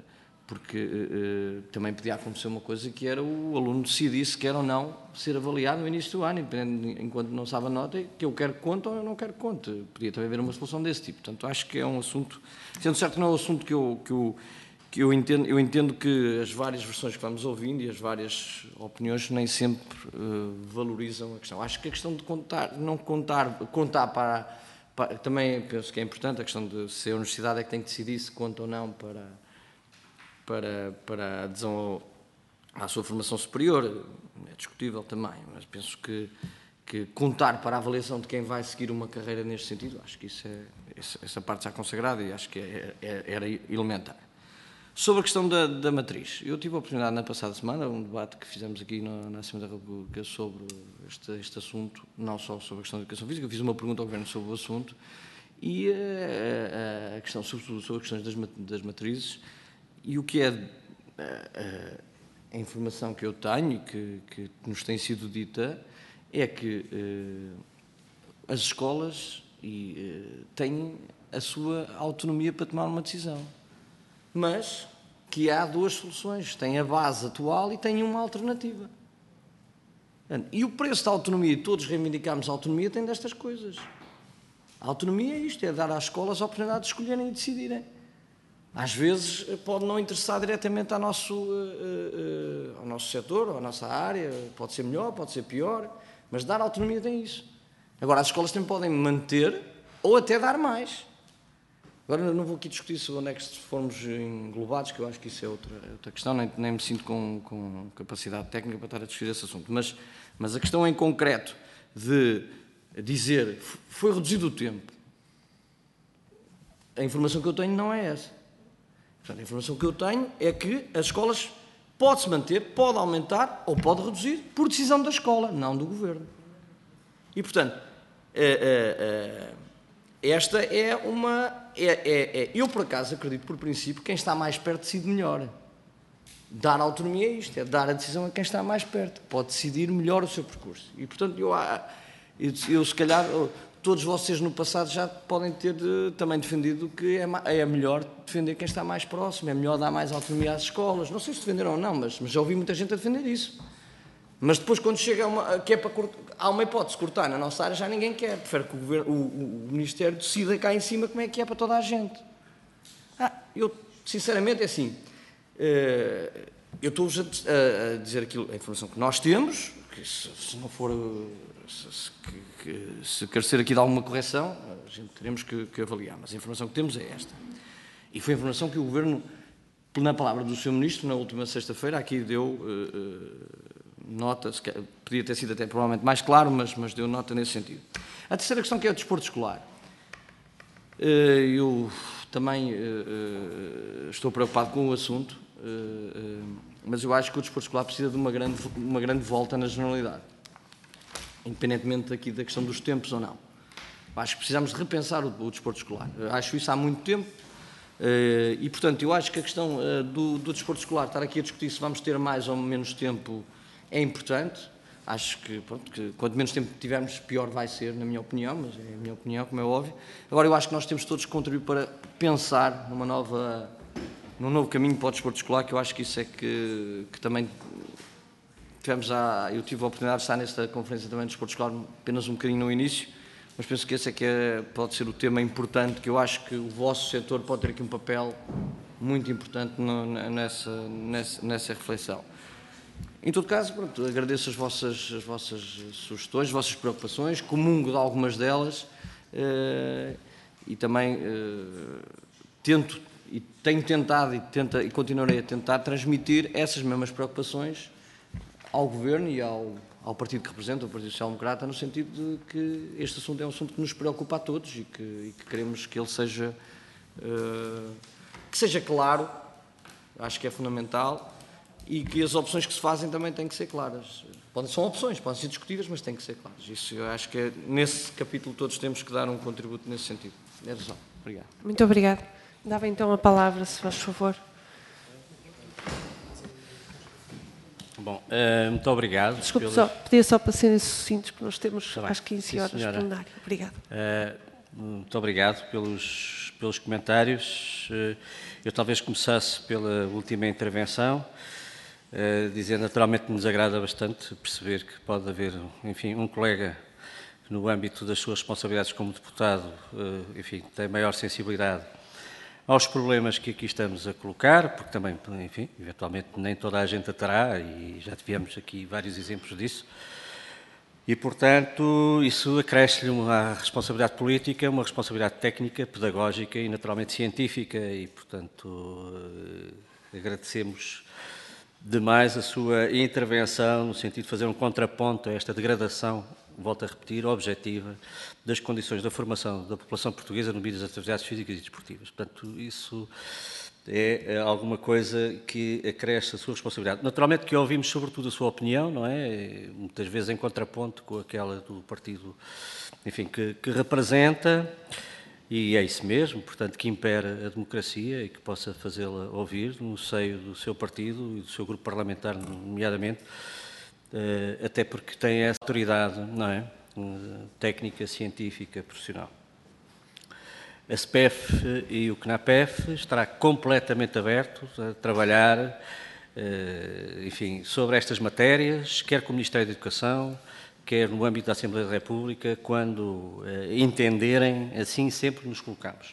[SPEAKER 8] porque uh, também podia acontecer uma coisa que era o aluno decidir se quer ou não ser avaliado no início do ano, enquanto não sabe a nota, que eu quero que conte ou eu não quero que conte. Podia também haver uma solução desse tipo. Portanto, acho que é um assunto, sendo certo que não é um assunto que eu, que eu, que eu entendo, eu entendo que as várias versões que vamos ouvindo e as várias opiniões nem sempre uh, valorizam a questão. Acho que a questão de contar, não contar, contar para, para, também penso que é importante a questão de se a universidade é que tem que decidir se conta ou não para, para, para a adesão ao, à sua formação superior, é discutível também, mas penso que, que contar para a avaliação de quem vai seguir uma carreira neste sentido, acho que isso é, essa parte já consagrada e acho que é, é, era elementar. Sobre a questão da, da matriz, eu tive a oportunidade na passada semana, um debate que fizemos aqui na, na Assembleia da República sobre este, este assunto, não só sobre a questão da educação física, eu fiz uma pergunta ao Governo sobre o assunto e a, a questão, sobretudo sobre as questões das, das matrizes e o que é a, a, a informação que eu tenho e que, que nos tem sido dita é que eh, as escolas e, eh, têm a sua autonomia para tomar uma decisão. Mas que há duas soluções, tem a base atual e tem uma alternativa. E o preço da autonomia, todos reivindicamos a autonomia, tem destas coisas. A autonomia é isto, é dar às escolas a oportunidade de escolherem e decidirem. Às vezes pode não interessar diretamente ao nosso, uh, uh, ao nosso setor, à nossa área, pode ser melhor, pode ser pior, mas dar autonomia tem isso. Agora, as escolas também podem manter ou até dar mais. Agora não vou aqui discutir sobre onde é que formos englobados, que eu acho que isso é outra, outra questão, nem, nem me sinto com, com capacidade técnica para estar a discutir esse assunto. Mas, mas a questão em concreto de dizer foi reduzido o tempo, a informação que eu tenho não é essa. Portanto, a informação que eu tenho é que as escolas pode-se manter, pode aumentar ou pode reduzir por decisão da escola, não do Governo. E, portanto, é, é, é, esta é uma... É, é, é, eu, por acaso, acredito, por princípio, quem está mais perto decide melhor. Dar autonomia é isto, é dar a decisão a quem está mais perto. Pode decidir melhor o seu percurso. E, portanto, eu, eu, eu se calhar, todos vocês no passado já podem ter de, também defendido que é, é melhor defender quem está mais próximo, é melhor dar mais autonomia às escolas. Não sei se defenderam ou não, mas, mas já ouvi muita gente a defender isso. Mas depois, quando chega a uma, que é para cortar, há uma hipótese de cortar na nossa área, já ninguém quer. Prefere que o, governo, o, o Ministério decida cá em cima como é que é para toda a gente. Ah, eu, sinceramente, é assim, uh, eu estou-vos a, a dizer aquilo, a informação que nós temos, que se, se não for, se, se, que, se carecer aqui de alguma correção, a gente teremos que, que avaliar, mas a informação que temos é esta. E foi a informação que o Governo, na palavra do senhor Ministro, na última sexta-feira, aqui deu... Uh, uh, nota, podia ter sido até provavelmente mais claro, mas, mas deu nota nesse sentido. A terceira questão, que é o desporto escolar. Eu também estou preocupado com o assunto, mas eu acho que o desporto escolar precisa de uma grande, uma grande volta na generalidade, independentemente aqui da questão dos tempos ou não. Acho que precisamos de repensar o, o desporto escolar. Acho isso há muito tempo e, portanto, eu acho que a questão do, do desporto escolar, estar aqui a discutir se vamos ter mais ou menos tempo, é importante. Acho que, pronto, que quanto menos tempo tivermos, pior vai ser, na minha opinião, mas é a minha opinião, como é óbvio. Agora, eu acho que nós temos todos que contribuir para pensar numa nova, num novo caminho para o desporto escolar, que eu acho que isso é que, que também tivemos a, eu tive a oportunidade de estar nesta conferência também do desporto escolar apenas um bocadinho no início, mas penso que esse é que é, pode ser o tema importante, que eu acho que o vosso setor pode ter aqui um papel muito importante no, nessa, nessa, nessa reflexão. Em todo caso, pronto, agradeço as vossas, as vossas sugestões, as vossas preocupações, comungo de algumas delas eh, e também eh, tento e tenho tentado e, tenta, e continuarei a tentar transmitir essas mesmas preocupações ao Governo e ao, ao partido que representa, o Partido Social Democrata, no sentido de que este assunto é um assunto que nos preocupa a todos e que, e que queremos que ele seja, eh, que seja claro, acho que é fundamental. E que as opções que se fazem também têm que ser claras. Podem, são opções, podem ser discutíveis, mas têm que ser claras. Isso eu acho que é, nesse capítulo todos temos que dar um contributo nesse sentido. É só. Obrigado.
[SPEAKER 1] Muito obrigado. Dava então a palavra, se faz favor.
[SPEAKER 2] Bom, uh, muito obrigado.
[SPEAKER 1] Desculpe,
[SPEAKER 2] pelos...
[SPEAKER 1] só, pedia só para serem sucintos, porque nós temos
[SPEAKER 2] Tá
[SPEAKER 1] às quinze horas
[SPEAKER 2] Sim,
[SPEAKER 1] plenário. Obrigado.
[SPEAKER 2] Uh, Muito obrigado pelos, pelos comentários. Eu talvez começasse pela última intervenção, dizendo naturalmente que nos agrada bastante perceber que pode haver, enfim, um colega que no âmbito das suas responsabilidades como deputado, enfim, tem maior sensibilidade aos problemas que aqui estamos a colocar, porque também, enfim, eventualmente nem toda a gente a terá, e já tivemos aqui vários exemplos disso. E, portanto, isso acresce-lhe uma responsabilidade política, uma responsabilidade técnica, pedagógica e, naturalmente, científica. E, portanto, agradecemos demais a sua intervenção no sentido de fazer um contraponto a esta degradação, volto a repetir, objetiva, das condições da formação da população portuguesa no meio das atividades físicas e desportivas. Portanto, isso é alguma coisa que acresce a sua responsabilidade. Naturalmente que ouvimos sobretudo a sua opinião, não é? Muitas vezes em contraponto com aquela do partido, enfim, que, que representa, e é isso mesmo, portanto, que impera a democracia e que possa fazê-la ouvir no seio do seu partido e do seu grupo parlamentar, nomeadamente, até porque tem essa autoridade, não é? Técnica, científica, profissional. A S P E F e o CNAPEF estará completamente aberto a trabalhar, enfim, sobre estas matérias, quer com o Ministério da Educação, quer no âmbito da Assembleia da República, quando entenderem, assim sempre nos colocamos.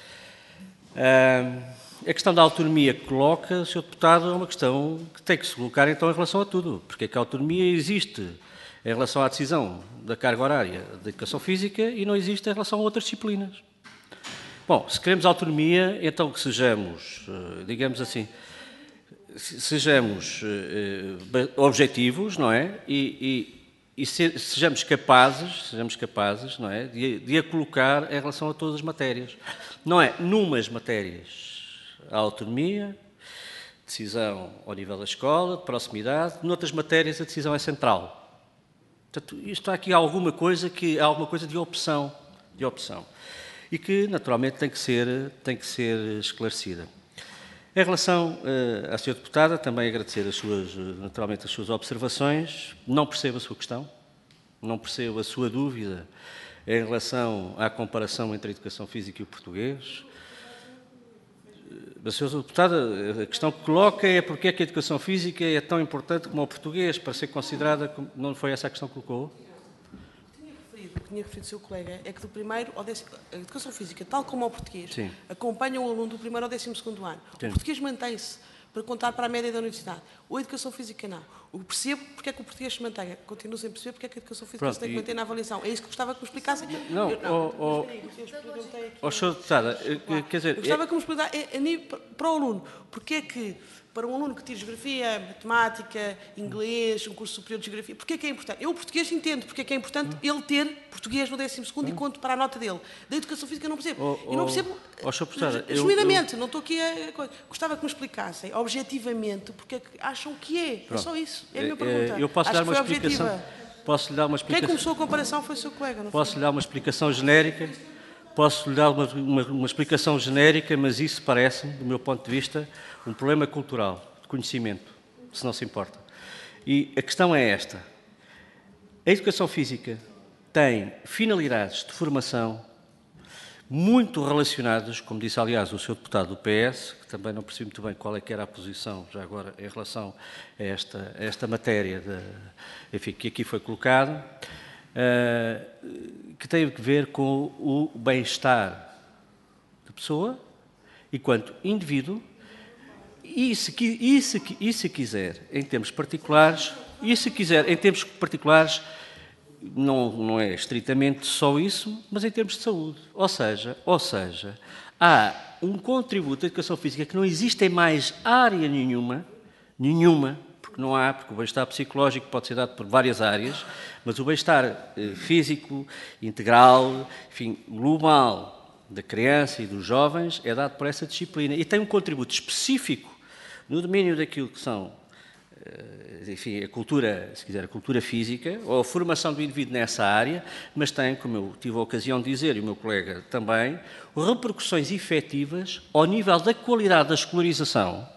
[SPEAKER 2] A questão da autonomia que coloca, senhor Deputado, é uma questão que tem que se colocar então em relação a tudo, porque é que a autonomia existe em relação à decisão da carga horária da educação física e não existe em relação a outras disciplinas. Bom, se queremos autonomia, então que sejamos, digamos assim, sejamos objetivos, não é? E, e, e sejamos capazes, sejamos capazes, não é? De, de a colocar em relação a todas as matérias. Não é numas matérias a autonomia, decisão ao nível da escola, de proximidade, noutras matérias a decisão é central. Portanto, isto há aqui alguma coisa que há alguma coisa de opção, de opção. E que, naturalmente, tem que ser, tem que ser esclarecida. Em relação uh, à senhora Deputada, também agradecer as suas, naturalmente as suas observações. Não percebo a sua questão, não percebo a sua dúvida em relação à comparação entre a educação física e o português. A senhora Deputada, a questão que coloca é porque é que a educação física é tão importante como o português, para ser considerada, como... não foi essa a questão que colocou?
[SPEAKER 5] O que tinha referido o seu colega é que do primeiro ao décimo, a educação física, tal como ao português,
[SPEAKER 2] Sim.
[SPEAKER 5] acompanha o aluno do primeiro ao décimo segundo ano. Sim. O português mantém-se para contar para a média da universidade. Ou a educação física não. Eu percebo porque é que o português se mantém. Continuo sem perceber porque é que a educação física Pronto, se tem que manter na avaliação. É isso que gostava que me explicassem.
[SPEAKER 2] Não,
[SPEAKER 5] eu,
[SPEAKER 2] não. O oh, senhor Deputada, quer dizer...
[SPEAKER 5] Eu gostava que me explicassem é, é, para o aluno. Porque é que... Para um aluno que tira geografia, matemática, inglês, um curso superior de geografia, porque é que é importante? Eu, o português, entendo porque é que é importante hum. ele ter português no décimo segundo hum. e conto para a nota dele. Da educação física não percebo. Oh, oh, eu não percebo, oh, oh, genuinamente, eu, eu... não estou aqui a... Gostava que me explicassem, objetivamente, porque é que acham que é. Pronto. É só isso. É a minha pergunta.
[SPEAKER 2] Eu posso lhe dar uma explicação.
[SPEAKER 5] Objetiva.
[SPEAKER 2] Posso lhe dar uma explicação.
[SPEAKER 5] Quem começou a comparação foi o seu colega, não
[SPEAKER 2] Posso
[SPEAKER 5] foi?
[SPEAKER 2] lhe dar uma explicação genérica. Posso lhe dar uma, uma, uma explicação genérica, mas isso parece-me, do meu ponto de vista, um problema cultural. Conhecimento, se não se importa. E a questão é esta. A educação física tem finalidades de formação muito relacionadas, como disse, aliás, o senhor deputado do P S, que também não percebi muito bem qual é que era a posição, já agora, em relação a esta, a esta matéria de, enfim, que aqui foi colocada, uh, que tem a ver com o bem-estar da pessoa, enquanto indivíduo. E se, e, se, e se quiser, em termos particulares, e se quiser, em termos particulares, não, não é estritamente só isso, mas em termos de saúde. Ou seja, ou seja, há um contributo da educação física que não existe em mais área nenhuma, nenhuma, porque não há, porque o bem-estar psicológico pode ser dado por várias áreas, mas o bem-estar eh, físico, integral, enfim, global da criança e dos jovens é dado por essa disciplina e tem um contributo específico no domínio daquilo que são, enfim, a cultura, se quiser, a cultura física, ou a formação do indivíduo nessa área, mas tem, como eu tive a ocasião de dizer, e o meu colega também, repercussões efetivas ao nível da qualidade da escolarização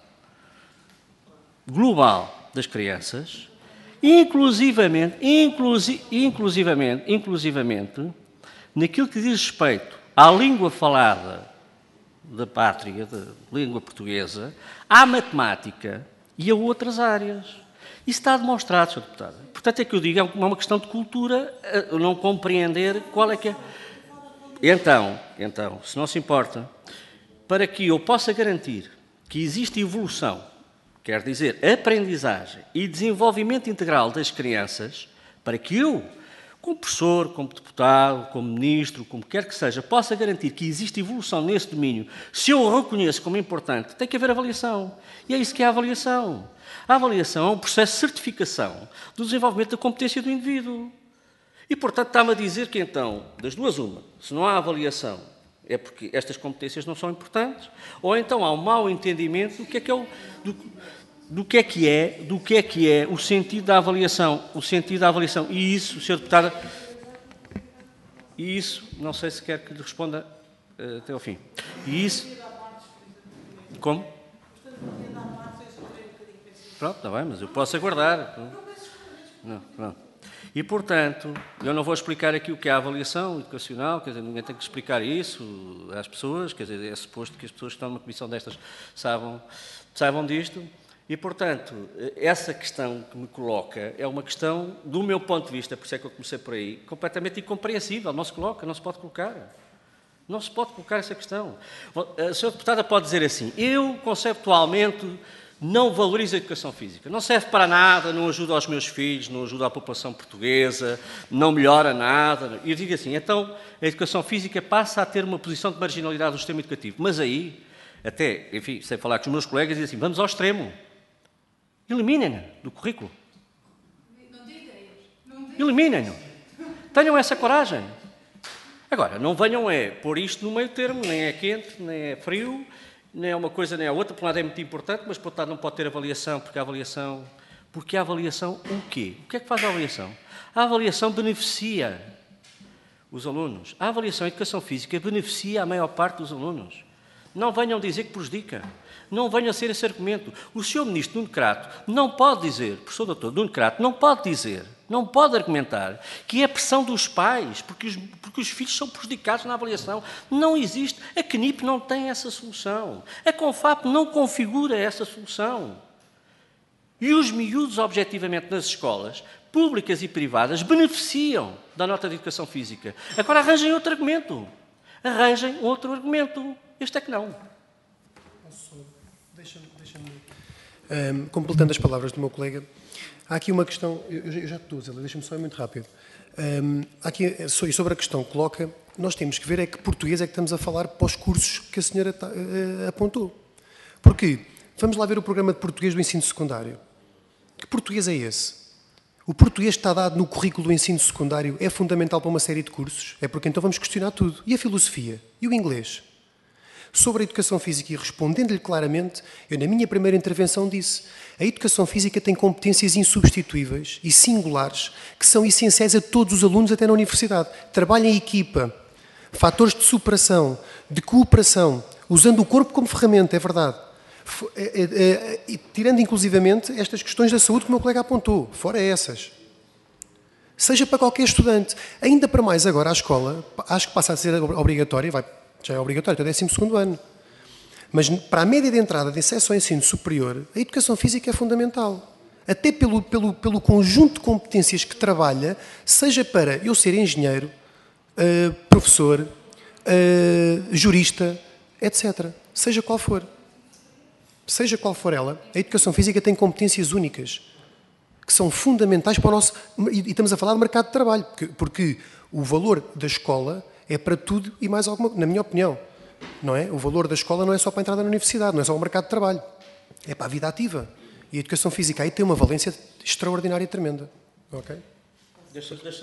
[SPEAKER 2] global das crianças, inclusivamente, inclusi, inclusivamente, inclusivamente naquilo que diz respeito à língua falada da pátria, da língua portuguesa, à matemática e a outras áreas. Isso está demonstrado, senhor Deputado. Portanto, é que eu digo, é uma questão de cultura, não compreender qual é que é... Então, então, se não se importa, para que eu possa garantir que existe evolução, quer dizer, aprendizagem e desenvolvimento integral das crianças, para que eu, como professor, como deputado, como ministro, como quer que seja, possa garantir que existe evolução nesse domínio, se eu o reconheço como importante, tem que haver avaliação. E é isso que é a avaliação. A avaliação é um processo de certificação do desenvolvimento da competência do indivíduo. E, portanto, está-me a dizer que, então, das duas uma, se não há avaliação, é porque estas competências não são importantes, ou então há um mau entendimento do que é que é o... Do, do que é que é, do que é que é o sentido da avaliação, o sentido da avaliação. E isso, senhor Deputado, e isso, não sei se quer que lhe responda uh, até ao fim. E isso... Como? Pronto, está bem, mas eu posso aguardar. Não, não. E, portanto, eu não vou explicar aqui o que é a avaliação educacional, quer dizer, ninguém tem que explicar isso às pessoas, quer dizer, é suposto que as pessoas que estão numa comissão destas saibam, saibam disto. E, portanto, essa questão que me coloca é uma questão, do meu ponto de vista, por isso é que eu comecei por aí, completamente incompreensível. Não se coloca, não se pode colocar. Não se pode colocar essa questão. A senhora deputada pode dizer assim, eu, conceptualmente, não valorizo a educação física. Não serve para nada, não ajuda aos meus filhos, não ajuda à população portuguesa, não melhora nada. E eu digo assim, então, a educação física passa a ter uma posição de marginalidade do sistema educativo. Mas aí, até, enfim, sem falar com os meus colegas, dizem assim, vamos ao extremo. Eliminem-no do currículo. Eliminem-no. Tenham essa coragem. Agora, não venham é pôr isto no meio termo, nem é quente, nem é frio, nem é uma coisa nem é outra. Por um lado é muito importante, mas por outro lado não pode ter avaliação, porque a avaliação... Porque a avaliação o quê? O que é que faz a avaliação? A avaliação beneficia os alunos. A avaliação em educação física beneficia a maior parte dos alunos. Não venham dizer que prejudica. Não venha a ser esse argumento. O senhor Ministro Nuno Crato não pode dizer, professor doutor Nuno Crato, não pode dizer, não pode argumentar que é a pressão dos pais, porque os, porque os filhos são prejudicados na avaliação. Não existe. A C N I P não tem essa solução. A CONFAP não configura essa solução. E os miúdos, objetivamente, nas escolas, públicas e privadas, beneficiam da nota de educação física. Agora arranjem outro argumento. Arranjem outro argumento. Este é que não.
[SPEAKER 3] Deixa-me, deixa-me, um, completando as palavras do meu colega, há aqui uma questão, eu, eu já te dou, Zé, deixa-me só ir muito rápido. Um, aqui, sobre a questão que coloca, nós temos que ver é que português é que estamos a falar para os cursos que a senhora ta, uh, apontou. Porquê? Vamos lá ver o programa de português do ensino secundário. Que português é esse? O português que está dado no currículo do ensino secundário é fundamental para uma série de cursos? É porque então vamos questionar tudo. E a filosofia? E o inglês? Sobre a educação física, e respondendo-lhe claramente, eu na minha primeira intervenção disse, a educação física tem competências insubstituíveis e singulares que são essenciais a todos os alunos até na universidade. Trabalho em equipa, fatores de superação, de cooperação, usando o corpo como ferramenta, é verdade. É, é, é, tirando inclusivamente estas questões da saúde que o meu colega apontou, fora essas. Seja para qualquer estudante. Ainda para mais agora a escola, acho que passa a ser obrigatória, vai... já é obrigatório, até o décimo segundo ano. Mas para a média de entrada de acesso ao ensino superior, a educação física é fundamental. Até pelo, pelo, pelo conjunto de competências que trabalha, seja para eu ser engenheiro, uh, professor, uh, jurista, etcétera. Seja qual for. Seja qual for ela, a educação física tem competências únicas, que são fundamentais para o nosso... E estamos a falar do mercado de trabalho, porque, porque o valor da escola... é para tudo e mais alguma, na minha opinião, não é? O valor da escola não é só para a entrada na universidade, não é só o mercado de trabalho, é para a vida ativa. E a educação física aí tem uma valência extraordinária e tremenda. Ok?
[SPEAKER 2] Deixa-me... Deixa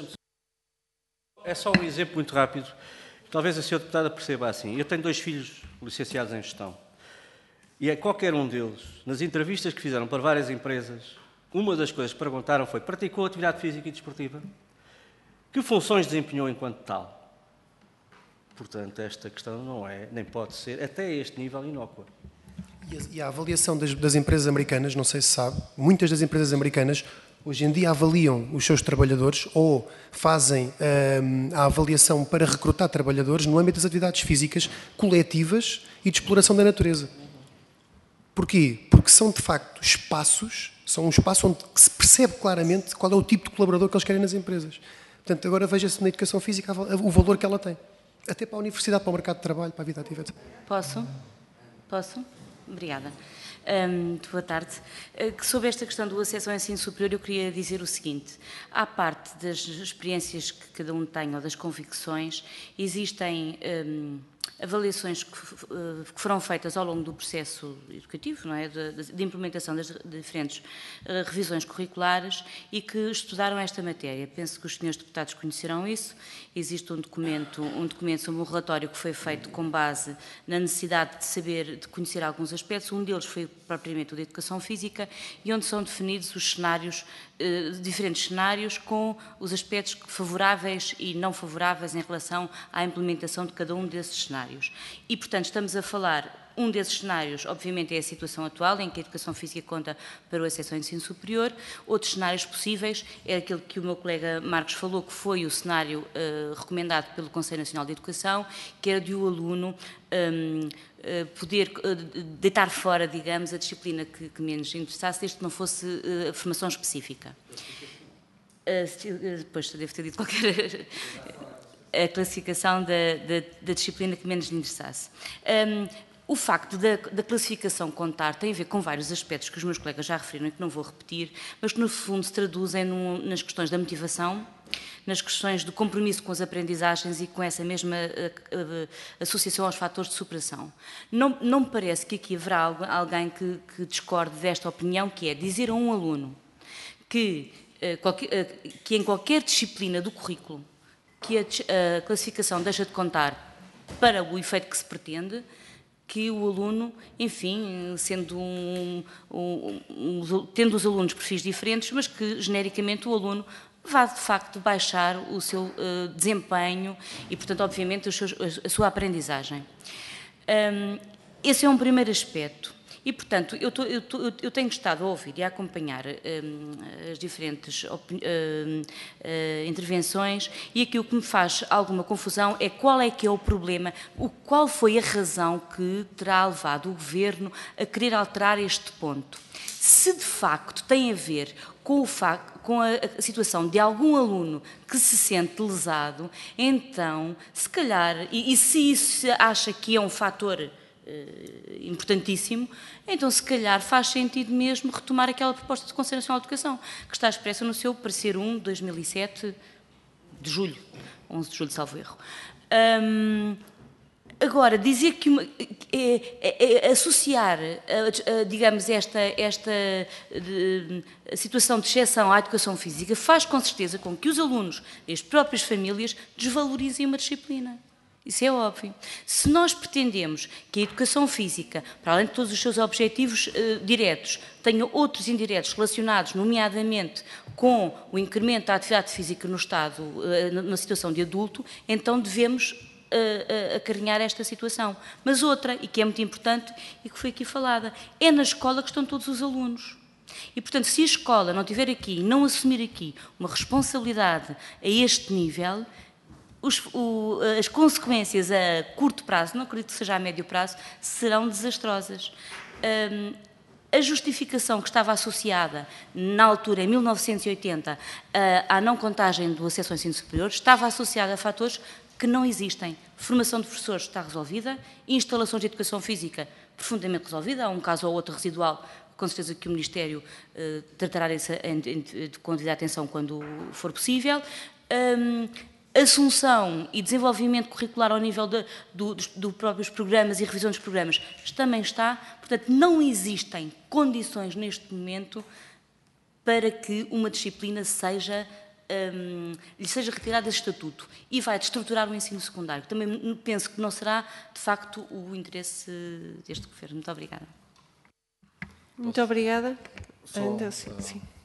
[SPEAKER 2] é só um exemplo muito rápido. Talvez a senhora deputada perceba assim. Eu tenho dois filhos licenciados em gestão. E a qualquer um deles, nas entrevistas que fizeram para várias empresas, uma das coisas que perguntaram foi: praticou atividade física e desportiva? Que funções desempenhou enquanto tal? Portanto, esta questão não é, nem pode ser, até a este nível, inócua.
[SPEAKER 3] E a, e a avaliação das, das empresas americanas, não sei se sabe, muitas das empresas americanas hoje em dia avaliam os seus trabalhadores ou fazem hum, a avaliação para recrutar trabalhadores no âmbito das atividades físicas coletivas e de exploração da natureza. Porquê? Porque são, de facto, espaços, são um espaço onde se percebe claramente qual é o tipo de colaborador que eles querem nas empresas. Portanto, agora veja-se na educação física o valor que ela tem. Até para a universidade, para o mercado de trabalho, para a vida ativa.
[SPEAKER 9] Posso? Posso? Obrigada. Um, boa tarde. Uh, sobre esta questão do acesso ao ensino superior, eu queria dizer o seguinte. À parte das experiências que cada um tem ou das convicções, existem um, avaliações que, uh, que foram feitas ao longo do processo educativo, não é? de, de implementação das diferentes uh, revisões curriculares e que estudaram esta matéria. Penso que os senhores deputados conhecerão isso. Existe um documento, um documento sobre um relatório que foi feito com base na necessidade de saber, de conhecer alguns aspectos. Um deles foi propriamente o da educação física e onde são definidos os cenários, eh, diferentes cenários com os aspectos favoráveis e não favoráveis em relação à implementação de cada um desses cenários. E, portanto, estamos a falar... Um desses cenários, obviamente, é a situação atual, em que a educação física conta para o acesso ao ensino superior. Outros cenários possíveis é aquele que o meu colega Marcos falou, que foi o cenário uh, recomendado pelo Conselho Nacional de Educação, que era de o aluno um, uh, poder uh, deitar fora, digamos, a disciplina que, que menos interessasse, desde que não fosse uh, formação específica. Uh, depois devo ter dito qualquer... a classificação da, da, da disciplina que menos lhe interessasse. Um, O facto da, da classificação contar tem a ver com vários aspectos que os meus colegas já referiram e que não vou repetir, mas que no fundo se traduzem num, nas questões da motivação, nas questões do compromisso com as aprendizagens e com essa mesma a, a, a associação aos fatores de superação. Não, não me parece que aqui haverá alguém que, que discorde desta opinião, que é dizer a um aluno que, qualquer, que em qualquer disciplina do currículo que a, a classificação deixa de contar para o efeito que se pretende, que o aluno, enfim, sendo um, um, um, tendo os alunos perfis diferentes, mas que genericamente o aluno vá de facto baixar o seu uh, desempenho e, portanto, obviamente, os seus, a sua aprendizagem. Um, esse é um primeiro aspecto. E, portanto, eu, tô, eu, tô, eu tenho estado a ouvir e a acompanhar um, as diferentes uh, uh, intervenções e aqui o que me faz alguma confusão é qual é que é o problema, o, qual foi a razão que terá levado o Governo a querer alterar este ponto. Se, de facto, tem a ver com, o facto, com a, a situação de algum aluno que se sente lesado, então, se calhar, e, e se isso acha que é um fator importantíssimo, então se calhar faz sentido mesmo retomar aquela proposta do Conselho Nacional de Educação, que está expressa no seu parecer um de dois mil e sete, de julho, onze de julho, salvo erro. Um, agora, dizer que uma, é, é, é associar, a, a, digamos, esta, esta de, a situação de exceção à educação física faz com certeza com que os alunos e as próprias famílias desvalorizem uma disciplina. Isso é óbvio. Se nós pretendemos que a educação física, para além de todos os seus objetivos eh, diretos, tenha outros indiretos relacionados, nomeadamente com o incremento da atividade física no Estado, eh, na situação de adulto, então devemos eh, eh, acarinhar esta situação. Mas outra, e que é muito importante, e que foi aqui falada, é na escola que estão todos os alunos. E, portanto, se a escola não tiver aqui, não assumir aqui uma responsabilidade a este nível, Os, o, as consequências a curto prazo, não acredito que seja a médio prazo, serão desastrosas. Um, a justificação que estava associada, na altura, em mil novecentos e oitenta, à não contagem do acesso ao ensino superior, estava associada a fatores que não existem. Formação de professores está resolvida, instalações de educação física profundamente resolvida, há um caso ou outro residual, com certeza que o Ministério uh, tratará disso com devida atenção quando for possível. Um, Assunção e desenvolvimento curricular ao nível de, do, dos do próprios programas e revisão dos programas também está. Portanto, não existem condições neste momento para que uma disciplina seja, um, lhe seja retirada desse estatuto e vai destruturar o ensino secundário. Também penso que não será, de facto, o interesse deste Governo. Muito obrigada.
[SPEAKER 1] Muito obrigada.
[SPEAKER 6] Só,
[SPEAKER 1] Ainda assim,
[SPEAKER 6] uh,
[SPEAKER 1] sim.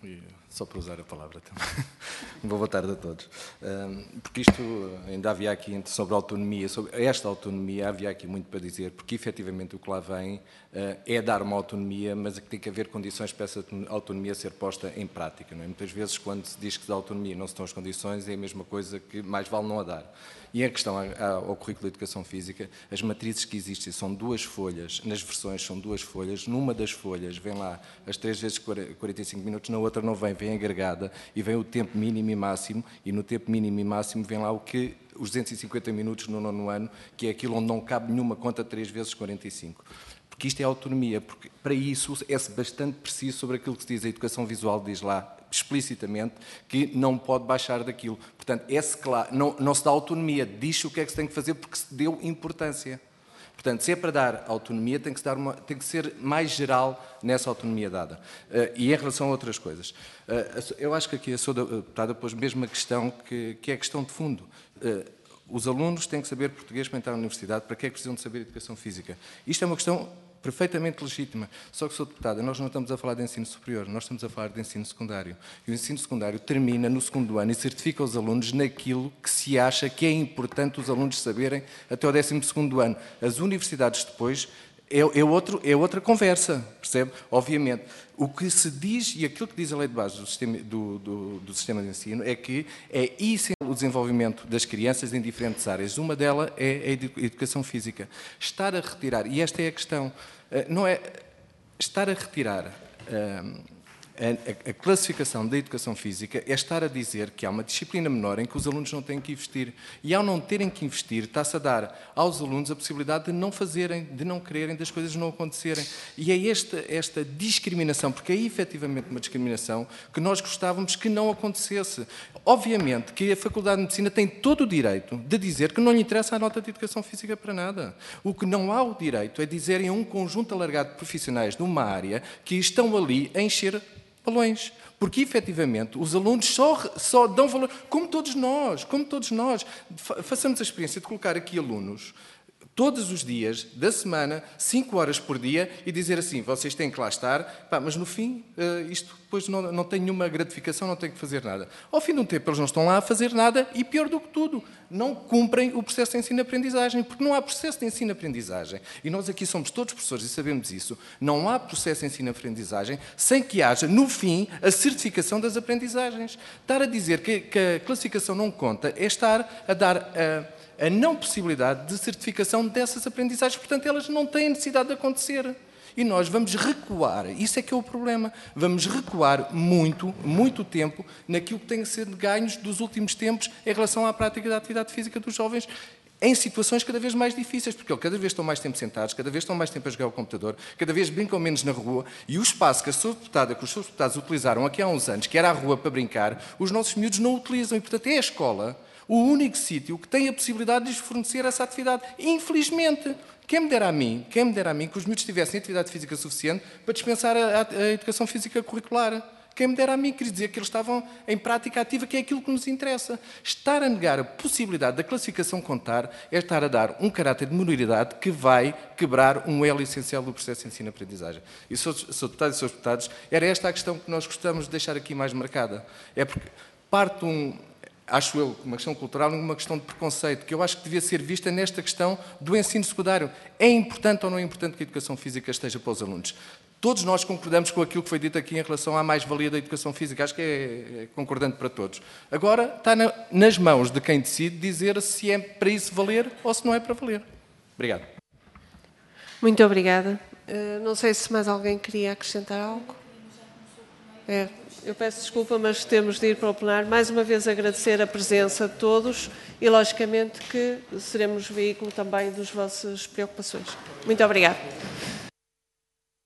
[SPEAKER 10] só para usar a palavra também. Boa tarde a todos. Porque isto, ainda havia aqui, sobre a autonomia, sobre esta autonomia, havia aqui muito para dizer, porque efetivamente o que lá vem é dar uma autonomia, mas tem que haver condições para essa autonomia ser posta em prática. Não é? Muitas vezes, quando se diz que da autonomia não se estão as condições, é a mesma coisa que mais vale não a dar. E em questão ao currículo de Educação Física, as matrizes que existem são duas folhas, nas versões são duas folhas, numa das folhas vem lá as três vezes quarenta e cinco minutos, na outra não vem, vem agregada e vem o tempo mínimo e máximo, e no tempo mínimo e máximo vem lá o que os duzentos e cinquenta minutos no nono ano, que é aquilo onde não cabe nenhuma conta três vezes quarenta e cinco. Porque isto é autonomia, porque para isso é bastante preciso sobre aquilo que se diz, a educação visual diz lá explicitamente que não pode baixar daquilo. Portanto, esse, claro, não, não se dá autonomia, diz o que é que se tem que fazer porque se deu importância. Portanto, se é para dar autonomia, tem que, se dar uma, tem que ser mais geral nessa autonomia dada. Uh, e em relação a outras coisas, uh, eu acho que aqui a sua deputada pôs mesmo a questão que, que é a questão de fundo. Uh, os alunos têm que saber português para entrar na universidade, para que é que precisam de saber educação física? Isto é uma questão perfeitamente legítima. Só que, Sra. Deputada, nós não estamos a falar de ensino superior, nós estamos a falar de ensino secundário. E o ensino secundário termina no segundo ano e certifica os alunos naquilo que se acha que é importante os alunos saberem até o décimo segundo ano. As universidades depois é, é, outro, é outra conversa, percebe? Obviamente, o que se diz, e aquilo que diz a lei de base do sistema, do, do, do sistema de ensino, é que é essencial o desenvolvimento das crianças em diferentes áreas. Uma delas é a educação física. Estar a retirar, e esta é a questão, não é estar a retirar a, a classificação da educação física, é estar a dizer que há uma disciplina menor em que os alunos não têm que investir. E ao não terem que investir, está-se a dar aos alunos a possibilidade de não fazerem, de não quererem, das coisas não acontecerem. E é esta, esta discriminação, porque é efetivamente uma discriminação que nós gostávamos que não acontecesse. Obviamente que a Faculdade de Medicina tem todo o direito de dizer que não lhe interessa a nota de educação física para nada. O que não há o direito é dizerem a um conjunto alargado de profissionais de uma área que estão ali a encher balões, porque efetivamente os alunos só, só dão valor, como todos nós, como todos nós, façamos a experiência de colocar aqui alunos todos os dias da semana, cinco horas por dia, e dizer assim, vocês têm que lá estar, pá, mas no fim, isto depois não, não tem nenhuma gratificação, não tem que fazer nada. Ao fim de um tempo eles não estão lá a fazer nada e, pior do que tudo, não cumprem o processo de ensino-aprendizagem, porque não há processo de ensino-aprendizagem. E nós aqui somos todos professores e sabemos isso. Não há processo de ensino-aprendizagem sem que haja, no fim, a certificação das aprendizagens. Estar a dizer que, que a classificação não conta é estar a dar a a não possibilidade de certificação dessas aprendizagens. Portanto, elas não têm necessidade de acontecer. E nós vamos recuar, isso é que é o problema, vamos recuar muito, muito tempo naquilo que tem a ser de ganhos dos últimos tempos em relação à prática da atividade física dos jovens, em situações cada vez mais difíceis, porque eles cada vez estão mais tempo sentados, cada vez estão mais tempo a jogar ao computador, cada vez brincam menos na rua, e o espaço que a sua deputada, que os seus deputados utilizaram aqui há uns anos, que era a rua para brincar, os nossos miúdos não utilizam, e portanto é a escola o único sítio que tem a possibilidade de lhes fornecer essa atividade. Infelizmente, quem me dera a mim, quem me dera a mim que os miúdos tivessem atividade física suficiente para dispensar a, a, a educação física curricular. Quem me dera a mim, queria dizer que eles estavam em prática ativa, que é aquilo que nos interessa. Estar a negar a possibilidade da classificação contar é estar a dar um caráter de minoridade que vai quebrar um elo essencial do processo de ensino-aprendizagem. E, Sr. Deputado e Srs. Deputados, era esta a questão que nós gostamos de deixar aqui mais marcada. É porque parte um... acho eu, uma questão cultural e uma questão de preconceito, que eu acho que devia ser vista nesta questão do ensino secundário. É importante ou não é importante que a educação física esteja para os alunos? Todos nós concordamos com aquilo que foi dito aqui em relação à mais-valia da educação física. Acho que é, é concordante para todos. Agora, está na, nas mãos de quem decide dizer se é para isso valer ou se não é para valer. Obrigado.
[SPEAKER 1] Muito obrigada. Uh, não sei se mais alguém queria acrescentar algo. É. Eu peço desculpa, mas temos de ir para o plenário. Mais uma vez agradecer a presença de todos e, logicamente, que seremos veículo também das vossas preocupações. Muito obrigada.